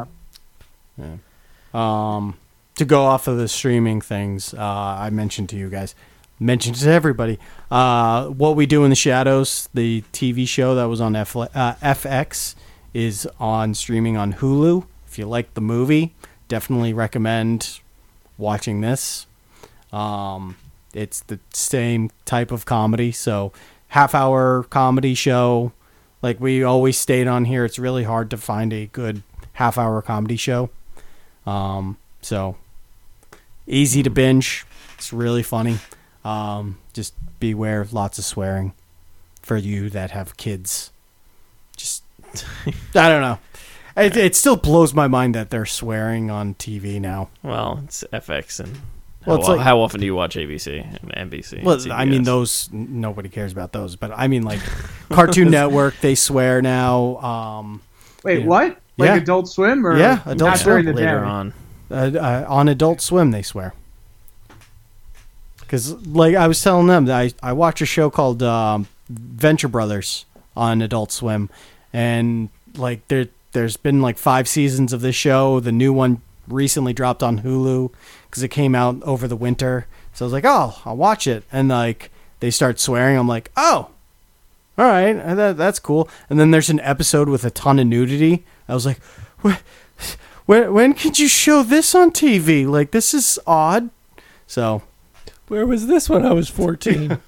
um, to go off of the streaming things, uh, I mentioned to you guys, mentioned to everybody, uh, What We Do in the Shadows, the T V show that was on F- uh, F X, is on streaming on Hulu. If you like the movie, definitely recommend watching this. Um, it's the same type of comedy, so half-hour comedy show. Like we always state on here, it's really hard to find a good half-hour comedy show. Um, so easy to binge. It's really funny. Um, just beware of lots of swearing for you that have kids. Just, I don't know. It, it still blows my mind that they're swearing on T V now. Well, it's F X, and Well, how, it's like- how often do you watch A B C and N B C? Well, and I mean, C B S? those, n- nobody cares about those, but I mean, like, Cartoon Network, they swear now. Um, Wait, Yeah. what? Like Yeah. Adult Swim or Yeah, Adult not Swim. during the later day? on. uh, uh, on Adult Swim, they swear. Because, like, I was telling them, I, I watch a show called um, Venture Brothers on Adult Swim, and, like, there there's been, like, five seasons of this show. The new one recently dropped on Hulu because it came out over the winter. So I was like, oh, I'll watch it. And, like, they start swearing. I'm like, oh, all right, that, that's cool. And then there's an episode with a ton of nudity. I was like, when, when, when could you show this on T V? Like, this is odd. So, Where was this when I was fourteen?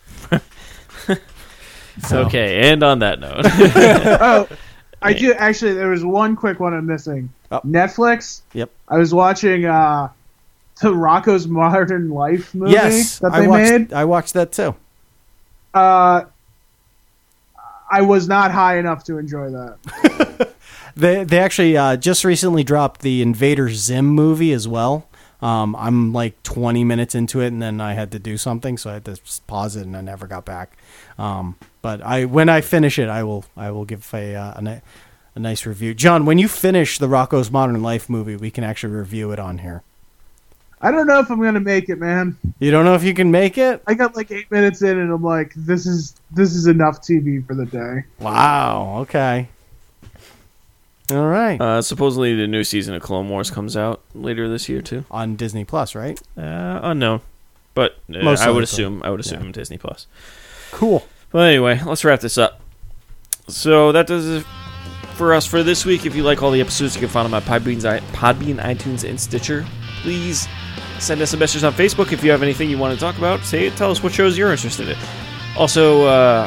Okay, and on that note, Oh, I do actually. There was one quick one I'm missing. Oh. Netflix. Yep. I was watching uh, the Rocco's Modern Life movie yes, that I they watched, made. I watched that too. Uh, I was not high enough to enjoy that. They they actually uh, just recently dropped the Invader Zim movie as well. Um, I'm like twenty minutes into it, and then I had to do something, so I had to just pause it, and I never got back. Um, but I when I finish it, I will I will give a uh, a, ni- a nice review. John, when you finish the Rocco's Modern Life movie, we can actually review it on here. I don't know if I'm gonna make it, man. You don't know if you can make it? I got like eight minutes in, and I'm like, this is this is enough T V for the day. Wow. Okay. All right. uh, supposedly the new season of Clone Wars comes out later this year too. On Disney Plus, right? Uh, unknown, but uh, Most I would likely. assume I would assume Disney Plus. Cool. Well, anyway, let's wrap this up. So that does it for us for this week. If you like all the episodes, you can find them at Podbean, Podbean, iTunes, and Stitcher. Please send us a message on Facebook if you have anything you want to talk about. Say it. Tell us what shows you're interested in. Also, uh,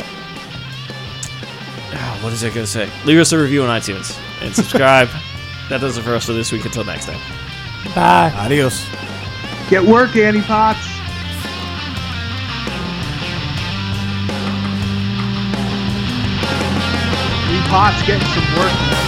ah, what is I going to say? Leave us a review on iTunes and subscribe. That does it for us for this week. Until next time. Bye. Adios. Get work, Annie Potts. Annie Potts getting some work.